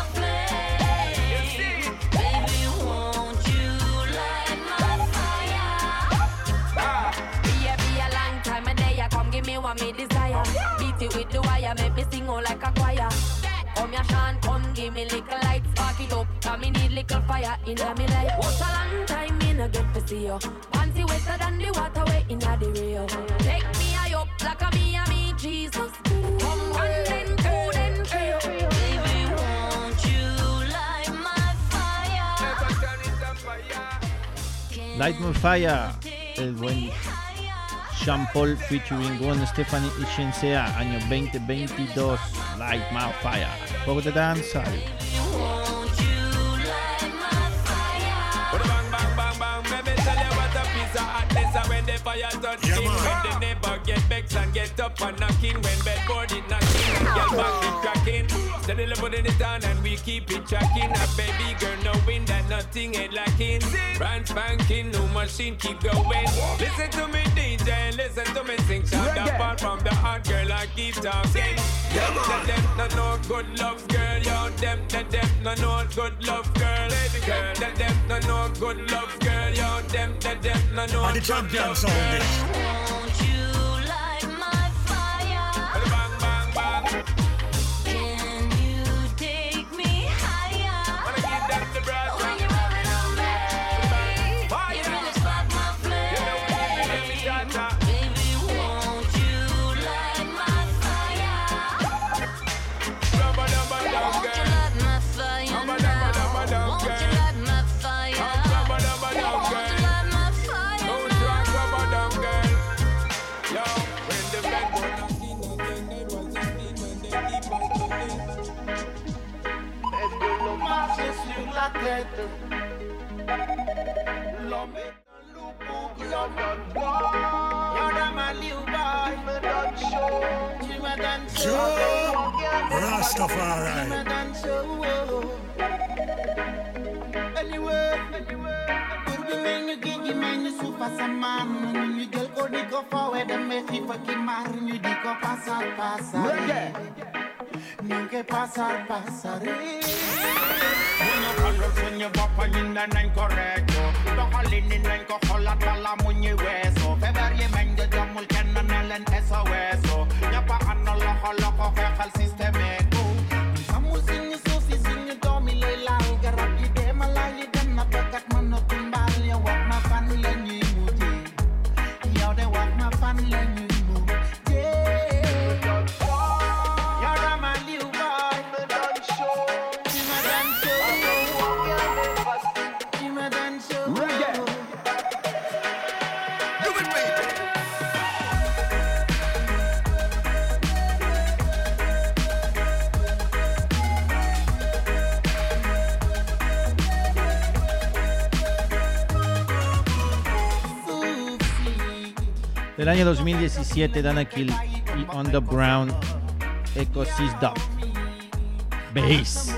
flame. Baby, won't you light my fire? Be a, be a long time a day, come give me what me desire. Beat it with the wire, make me sing all like a choir. Come here, Sean, come give me little light, spark it up, cause me need little fire in me life. What a long time me no get to see you. Panty wetter than the water way in the Rio. Take me high up like a me and me Jesus. Come one then two then three. Baby, won't you light my fire? Light My Fire, el buen Sean Paul featuring Gwen Stefani y Shenzea, año veinte veintidós. Light My Fire, poco de danza. Won't you light my fire? Bang, bang, bang, bang. Let me tell you what a piece of hotness and when the fire touch Yeah, skin. man. When the neighbor get vexed and get up and knocking. When bedboard it knocking and get back it cracking. Steadily putting it on and we keep it tracking. A baby girl knowing that nothing ain't lacking. Brand spanking, new machine keep going. Listen to me D J, listen to me sing. Shout apart from the hot girl I keep talking. Them, them, them, no, no good love girl. Yo, them, them, them, no, no good love girl. Girl, them, them, no, no good love girl. Yo, them, them, them, no, no And the good champion love sound girl. is. Won't you light my fire? Bang, bang, bang. Can you take me higher? Wanna give them the breath. When you rub it on me, Fire. it really spark my flame. You know we give it every cha-cha. Baby, won't you light my fire? Rubber, rubber, Won't dub, you girl. light my fire Rubber, now? rubber, rubber, dub, Won't you girl. light my fire? Rubber, rubber, dub, Won't girl. you light my fire Don't now? drag rubber, dub, girl. Yo, when the bedboard knocking again, there was a thing when they keep on calling. Es que lo más es sur la tête. L'homme est un loup pour London boy. You're the man you buy. Me done show. Tu me donnes show. Joe Tu Rastafari. me donnes show. Anyway, anyway. Pour bi mel ni géej gi mel ni suuf a samaan. Ñu jël ko di ko foowe demee xiif ak i mar ñu di ko pasar pasar. Ñu ngi pasar pasar. When you correct, when you bop and you nañ ko recto. Doxalin ni nañ ko xoolaat wala mu ñuy weeso. Feebar yi meñ nga jomul kenn ne leen S O S o. Ñëpp a ànd loxo loxo xeexal système ko. Amul suñu suuf si suñu doom yi lay laal garab yi dee ma laal yi dem na bekkat mën na tumbaal yow wax ma fan la ñuy mujjee yow de wax ma fan la ñuy mujjee yow dama liw boy ma doon show ci ma doon show ci ma doon show Do it, baby. Del año dos mil diecisiete, Danakil y Underground Ecosystem Bass.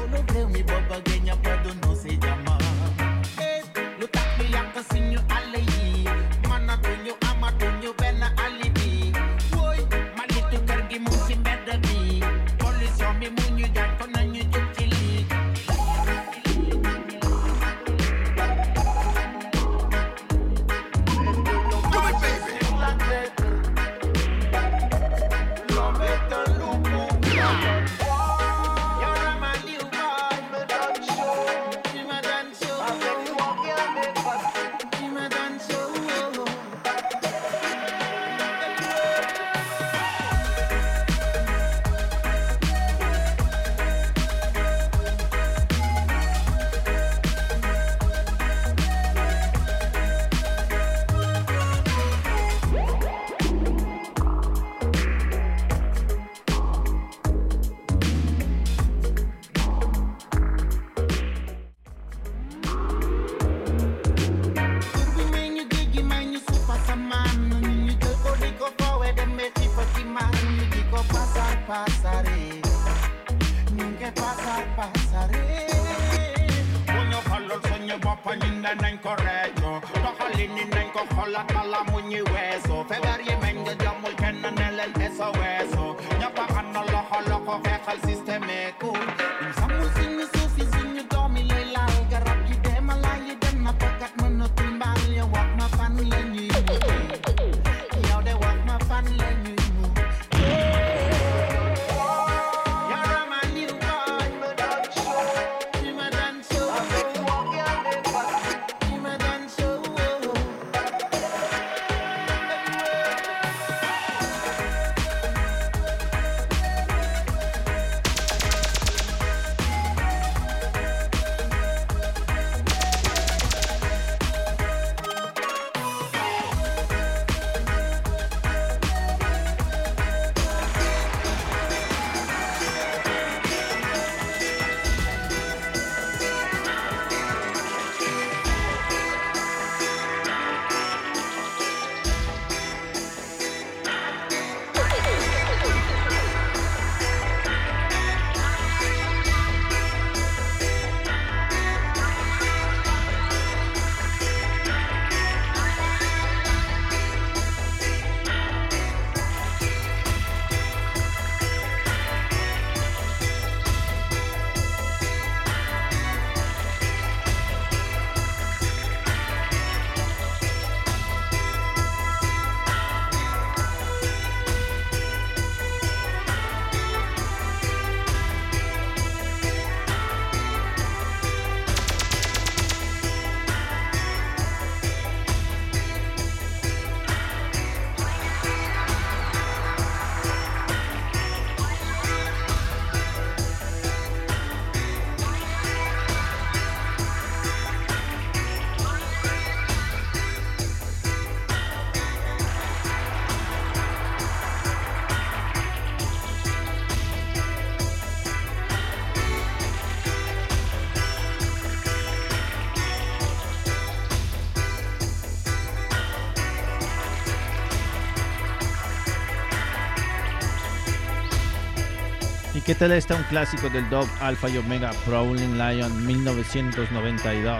¿Qué tal está un clásico del dub Alpha y Omega, Prowling Lion mil novecientos noventa y dos?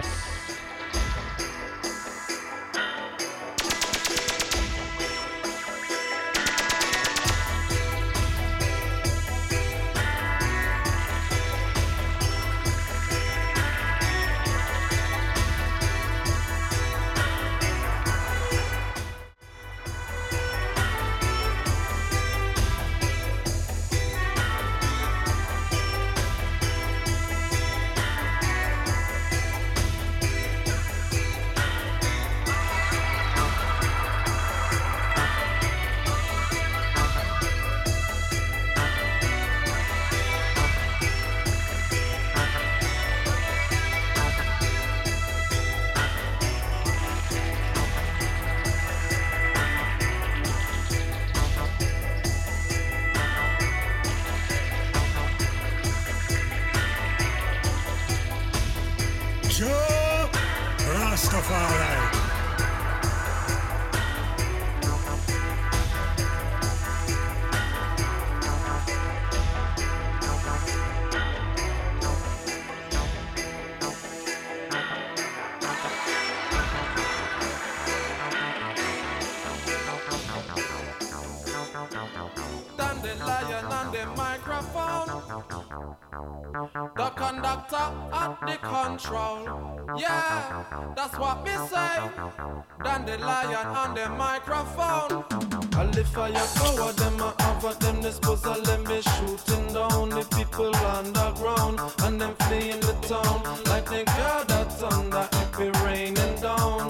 microphone. The conductor at the control. Yeah, that's what we say. Dandelion on the microphone. All if I power them, I have them disposal, them be shooting down the people underground and them fleeing the town like they got that thunder if it raining down.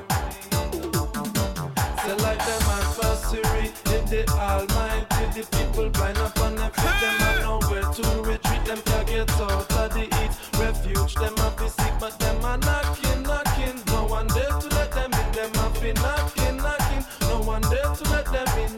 Say like them adversary, if the Almighty, the people blind up on them feet, them have nowhere to retreat, them can't get out of the heat. Refuge, them have be sick, but them are knocking, knocking. No one there to let them in, them have be knocking, knocking. No one there to let them in.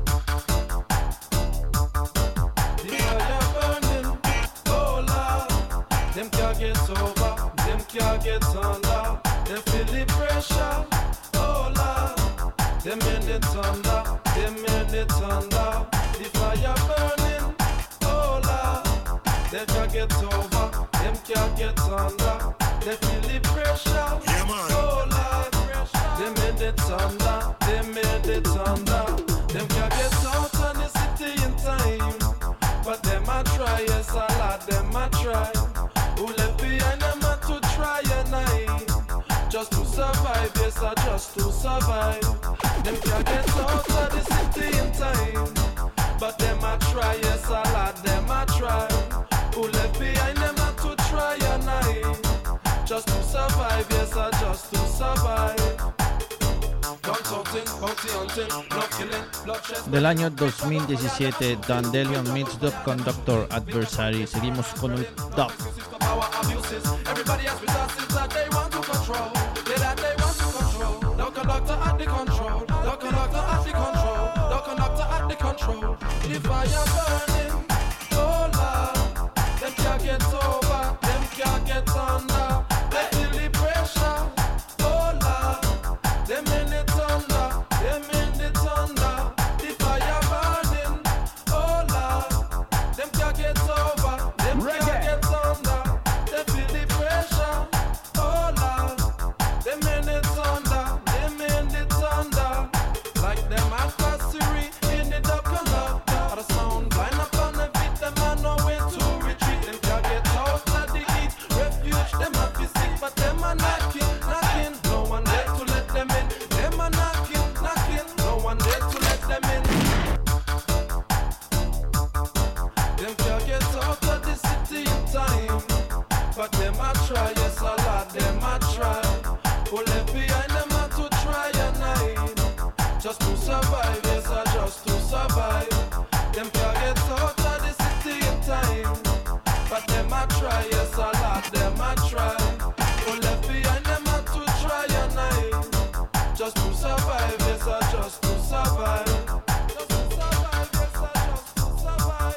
The fire burning, oh Lord. Them can't get over, them can't get under. They feel the pressure, oh Lord. Them in the thunder, them in the thunder. The fire burning, oh Lord. They can't get over, them can't get under. They feel the pressure, yeah, man. Oh Lord. Them in the thunder, them in the thunder. Them can't get out of the city in time, but them a try, yes a lot, them a try. Who left behind them a to try a night, just to survive, yes a just to survive. Them can't get out of the city in time, but them a try, yes a lot, them a try. Who left behind them a to try a night, just to survive, yes a just to survive. Del año dos mil diecisiete, Dandelion meets Dub Conductor Adversary. Seguimos con el dub. Everybody has resources that they want to control. They that they want to control. The conductor at the control. The conductor at the control. The conductor at the control. The fire burning. Oh Lord, them can't get over. Them can't get under. They feel the pressure. Oh Lord, them in the thunder. Them in the thunder. The fire burning. Oh Lord, them can't get over. Them can't get under. They feel the pressure, oh Lord. Them in the thunder, them in the thunder. Like them adversary in the dub conductor. The sound blind up on the beat, them have nowhere to retreat. Them can't get out of the heat. Refuge, them have be sick, but them are knocking, knocking. No one there to let them in. Them are knocking, knocking. No one there to let them in. Them can't get out of the city in time, but them a try, yes a lot, them a try. Who left behind them a to try a night, just to survive, yes a just to survive. Them can't get out of the city in time, but them a try, yes a lot, them a try. Who left behind them a to try a night, just to survive, yes a just to survive. Just to survive, yes a just to survive.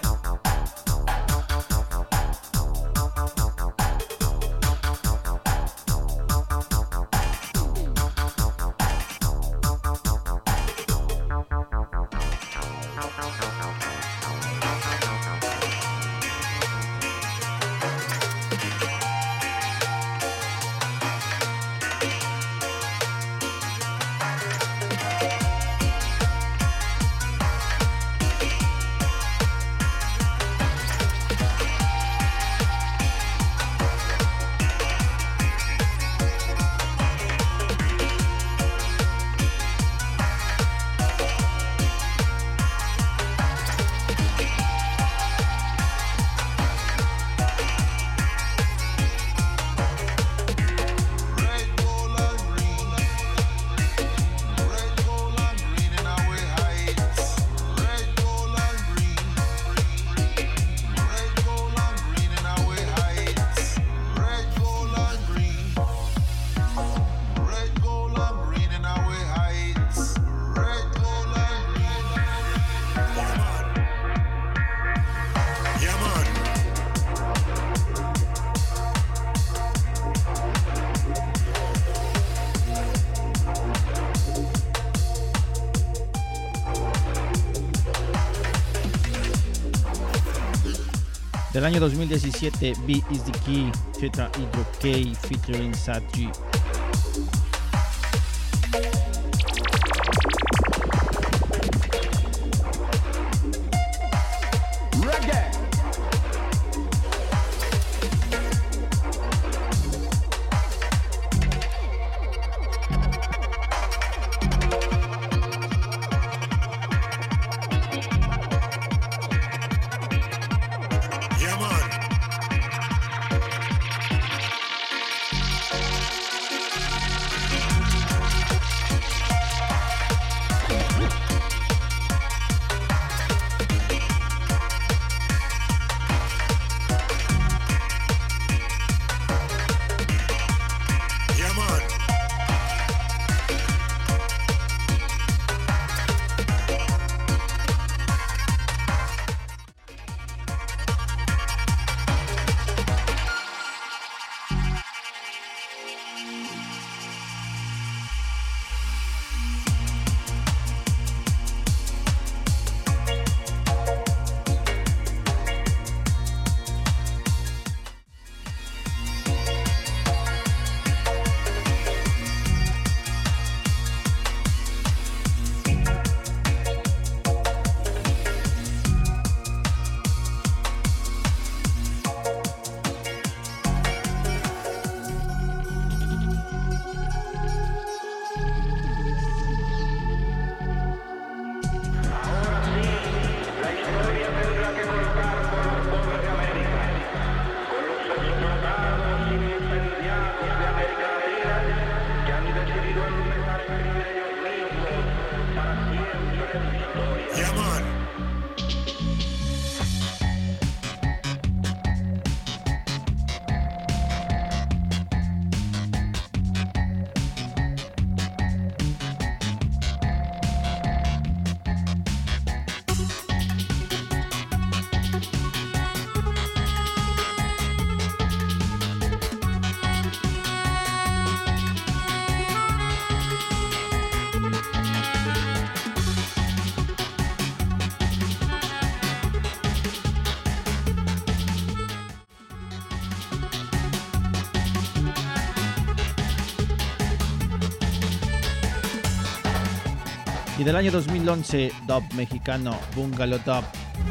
Del año dos mil diecisiete, B is the Key, Tetra Hydro K featuring Sat G. Reggae. Yeah, man. Y del año dos mil once, dub mexicano, Bungalow Dub.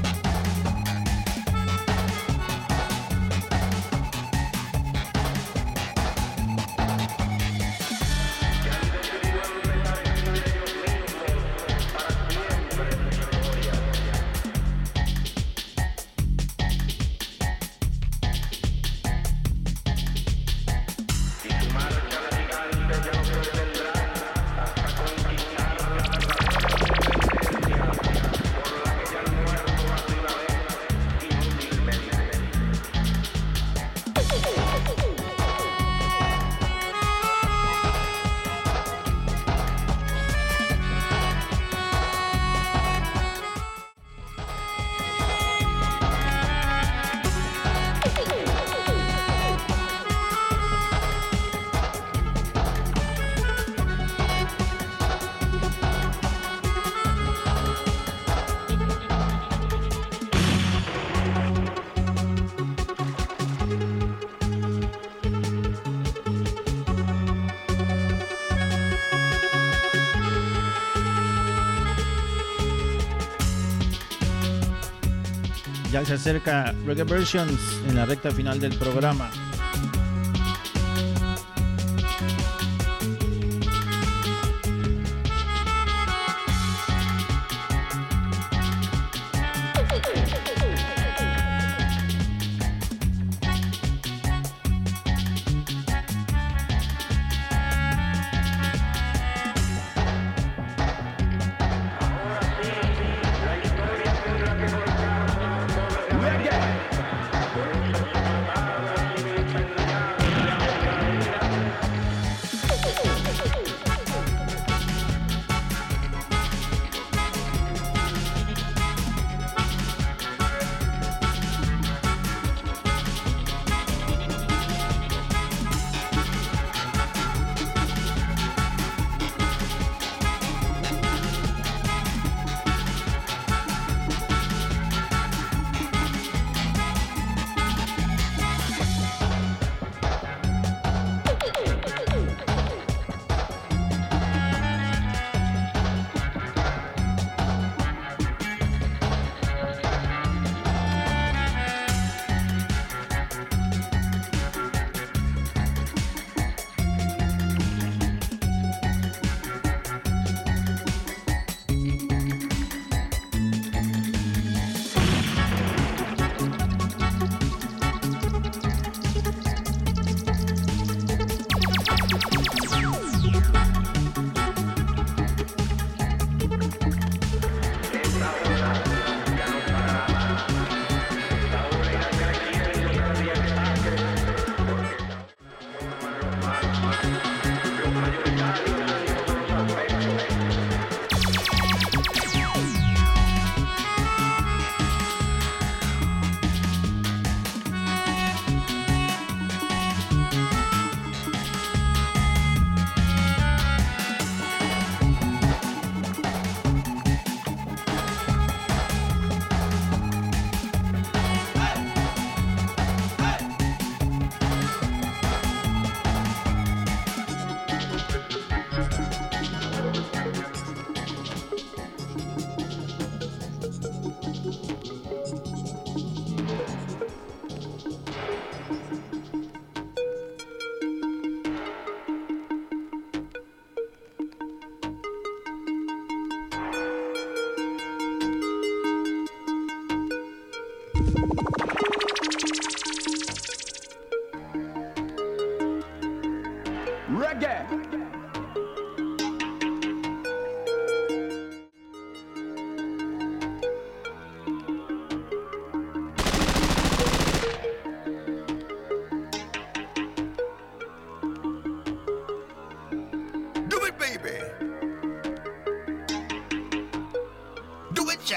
Ya se acerca Reggae Versions en la recta final del programa. Watcha.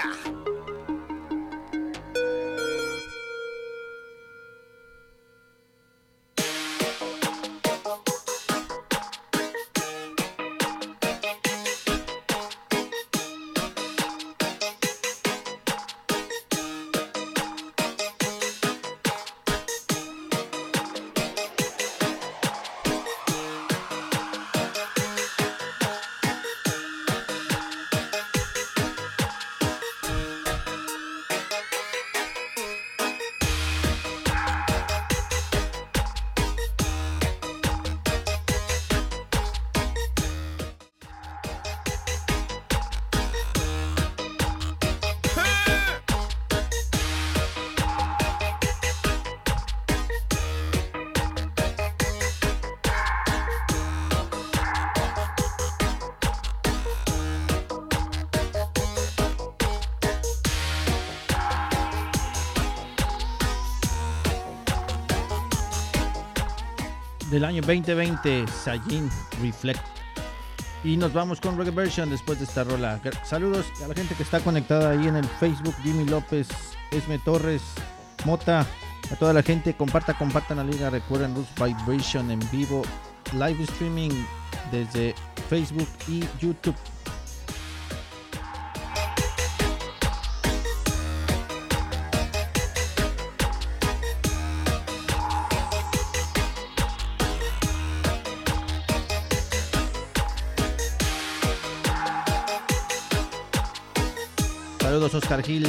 Del año veinte veinte, Sayin Reflect. Y nos vamos con Reggae Version después de esta rola. Saludos a la gente que está conectada ahí en el Facebook: Jimmy López, Esme Torres, Mota. A toda la gente, comparta, compartan la liga. Recuerden Roots Vibration en vivo, live streaming desde Facebook y YouTube. Saludos, Oscar Gil.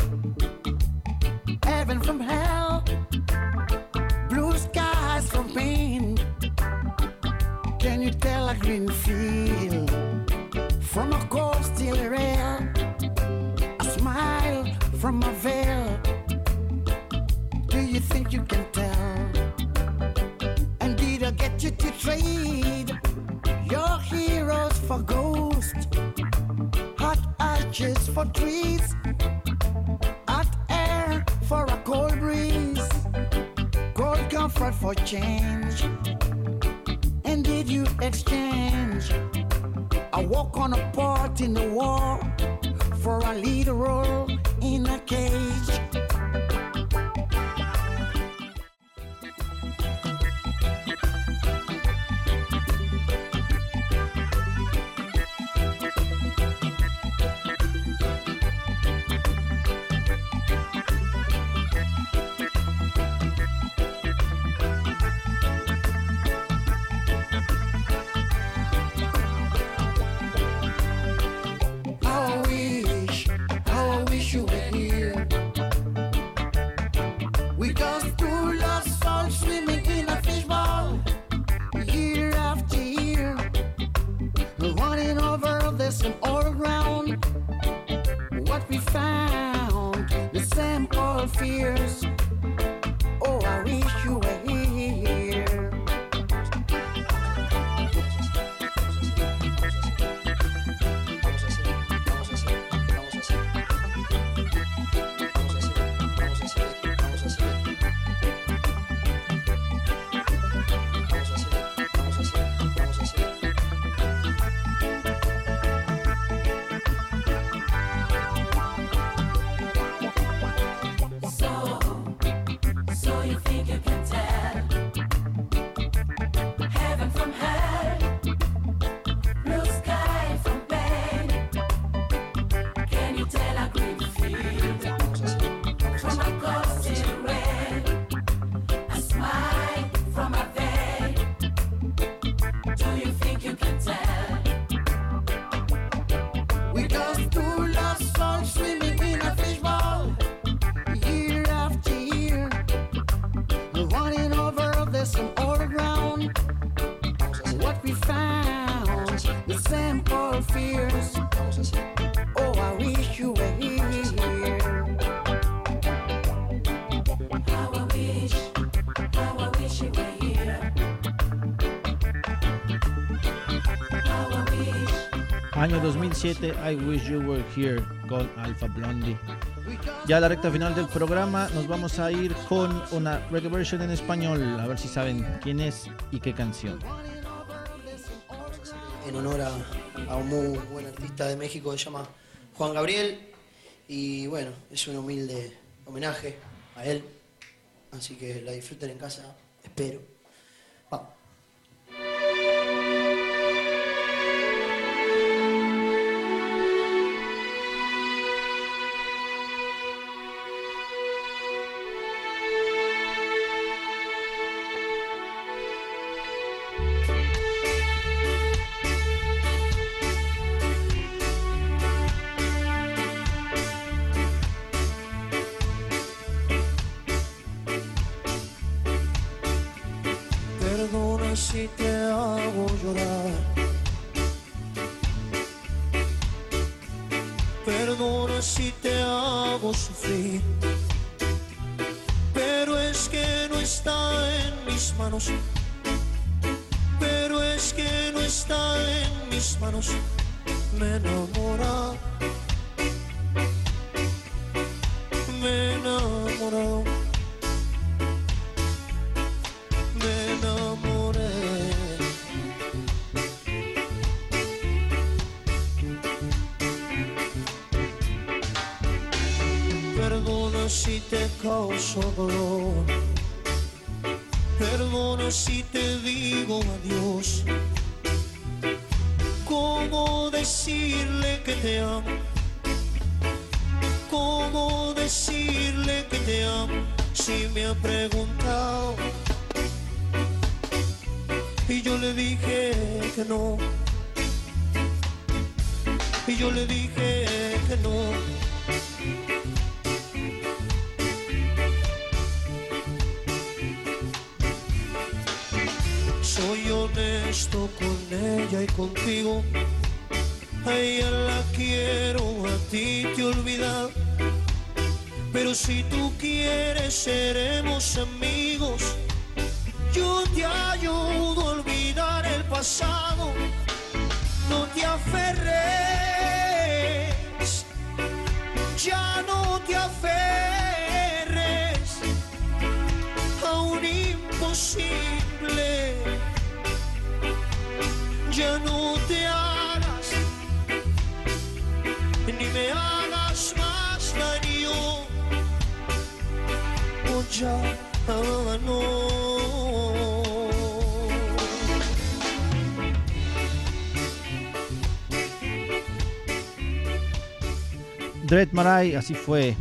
Heaven from hell, blue skies from pain. Can you tell a green field from a coastal rail? A smile from a veil. Do you think you can tell? And did I get you to trade your heroes for ghosts? Hot arches for trees, hot air for a cold breeze, cold comfort for change. And did you exchange a walk on a part in the war for a lead role in a cage? Año dos mil siete, I Wish You Were Here con Alpha Blondie. Ya a la recta final del programa nos vamos a ir con una reggae version en español, a ver si saben quién es y qué canción. En honor a, a un muy buen artista de México que se llama Juan Gabriel, y bueno, es un humilde homenaje a él, así que la disfruten en casa, espero. Vamos. Si te hago llorar, perdona si te hago sufrir, pero es que no está en mis manos, pero es que no está en mis manos, me enamora, me he enamorado. Si te causo dolor, perdona si te digo adiós. ¿Cómo decirle que te amo? ¿Cómo decirle que te amo? Si me ha preguntado y yo le dije que no, y yo le dije que no. Soy honesto con ella y contigo. A ella la quiero, a ti te he olvidado. Pero si tú quieres seremos amigos. Yo te ayudo a olvidar el pasado. No te aferres, ya no te aferres a un imposible. Ya no te hagas, ni me hagas más daño. Oh, ya no. Dread Marai, así fue.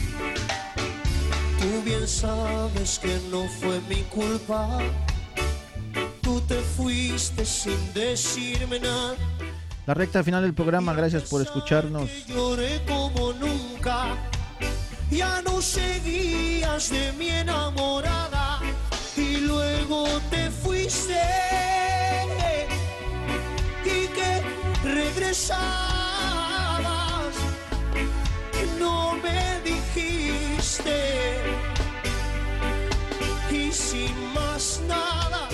Tú bien sabes que no fue mi culpa. Tú te fuiste sin decirme nada. La recta final del programa, gracias por escucharnos. Lloré como nunca. Ya no seguías de mi enamorada. Y luego te fuiste. Y que regresabas. No me dijiste. Y sin más nada.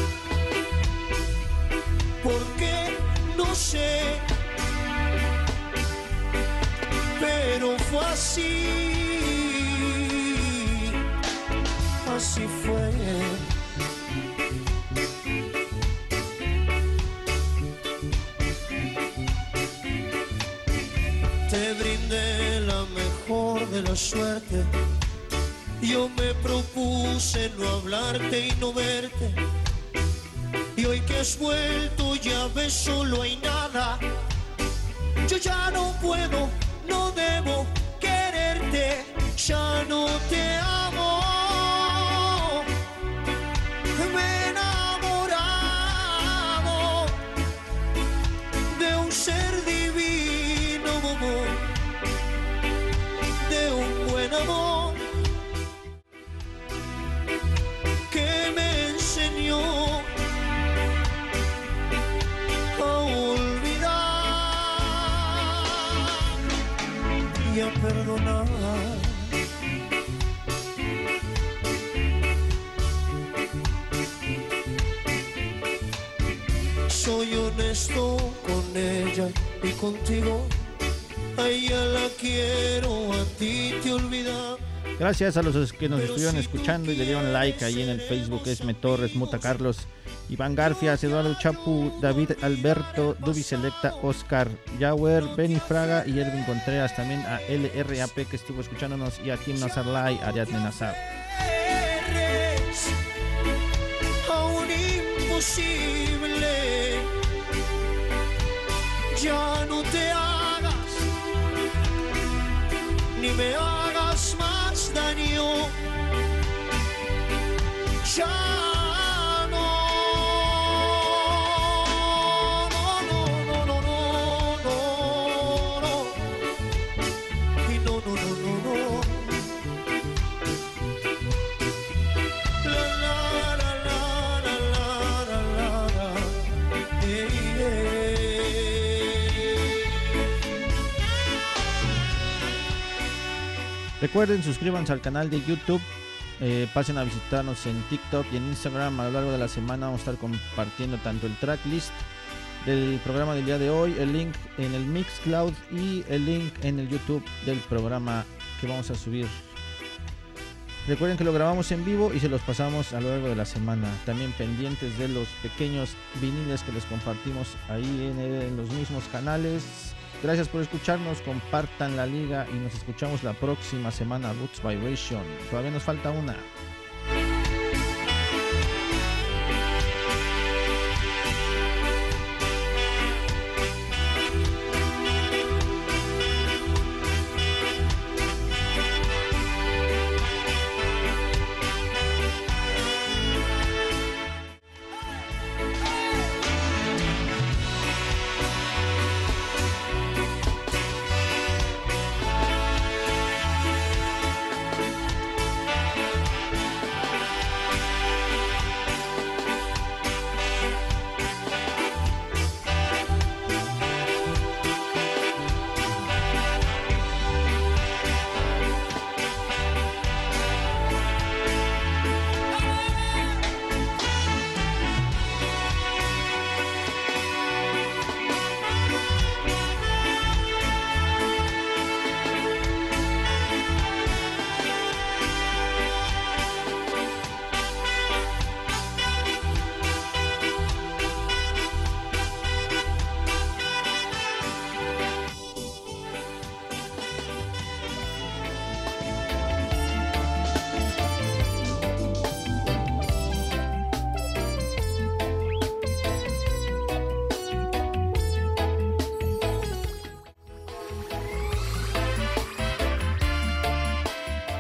Porque no sé. Pero fue así. Así fue. Te brindé la mejor de la suerte. Yo me propuse no hablarte y no verte. Y hoy que has vuelto ya ves solo hay nada. Yo ya no puedo, no debo quererte. Ya no te amo. Me he enamorado de un ser divino, de un buen amor que me enseñó a olvidar y a perdonar. Soy honesto con ella y contigo. A ella la quiero, a ti te he olvidado. Gracias a los que nos estuvieron escuchando y le dieron like ahí en el Facebook. Esme Torres, Muta Carlos, Iván Garfias, Eduardo Chapu, David Alberto, Dubi Selecta, Oscar Yauer, Benny Fraga y Erwin Contreras. También a L R A P que estuvo escuchándonos y a Kim Nazarlay, Ariadne Nazar. Aún imposible. Ya no te hagas, ni me hagas más daño. Ya no, no, no, no, no, no, no, y no, no, no, no, no. La, la, la, la, la, la, la, la, hey, hey. Recuerden, suscríbanse al canal de YouTube, eh, pasen a visitarnos en TikTok y en Instagram. A lo largo de la semana vamos a estar compartiendo tanto el tracklist del programa del día de hoy, el link en el Mixcloud y el link en el YouTube del programa que vamos a subir. Recuerden que lo grabamos en vivo y se los pasamos a lo largo de la semana. También pendientes de los pequeños viniles que les compartimos ahí en, en los mismos canales. Gracias por escucharnos, compartan la liga y nos escuchamos la próxima semana. Roots Vibration, todavía nos falta una.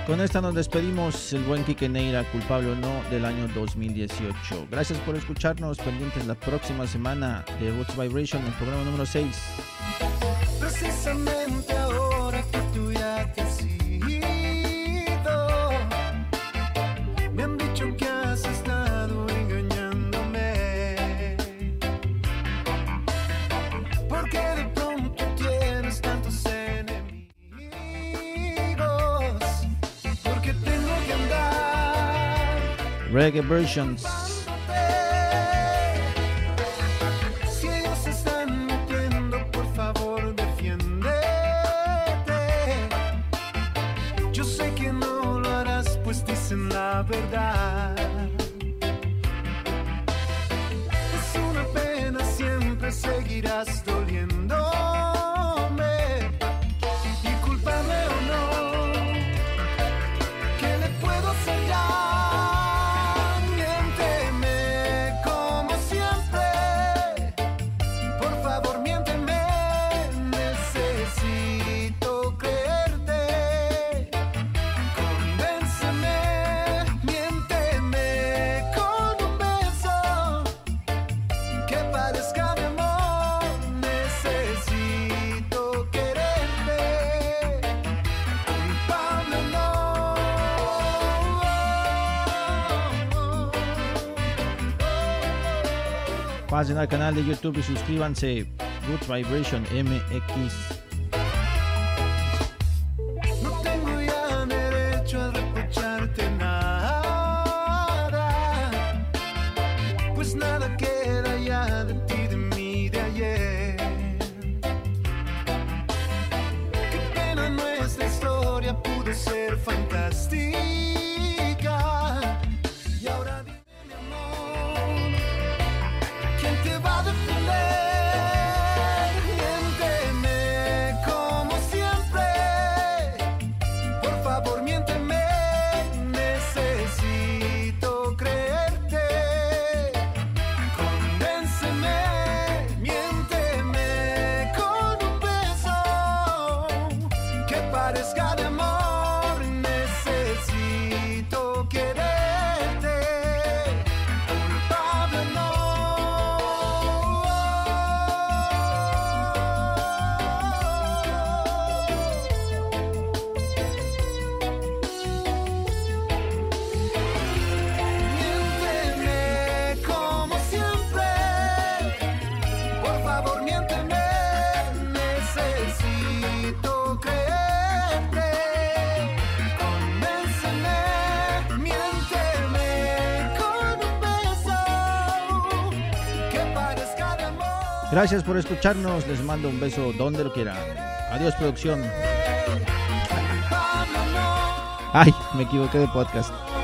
Con esta nos despedimos, el buen Quique Neira, culpable o no, del año dos mil dieciocho. Gracias por escucharnos, pendientes la próxima semana de Roots Vibration, el programa número seis. Precisamente ahora que tú ya te has ido, me han dicho que has estado engañándome, porque de pronto tienes tantos enemigos, porque tengo que andar Reggae Versions. si ellos se están metiendo, por favor defiéndete. Yo sé que no lo harás, pues dicen la verdad. Es una pena, siempre seguirás doliéndome, y culpable o no, ¿qué le puedo hacer ya? Miénteme como siempre, por favor miénteme, necesito creerte. Convénceme, miénteme con un beso que parezca de amor, necesito quererte, culpable o no. Pasen al canal de YouTube y suscríbanse. Roots Vibration M X. No tengo ya derecho a reprocharte nada, pues nada queda ya de ti, de mí, de ayer. Qué pena, nuestra historia pudo ser fantástica, y ahora dime, mi amor, ¿quién te va a defender? Miénteme como siempre, por favor miénteme, necesito creerte. Convénceme, miénteme con un beso que parezca de amor, necesito quererte, culpable o no. Miénteme como siempre, por favor miénteme, necesito creerte. Convénceme, miénteme con un beso que parezca de amor. Gracias por escucharnos, les mando un beso donde lo quieran. Adiós, producción. Ay, me equivoqué de podcast.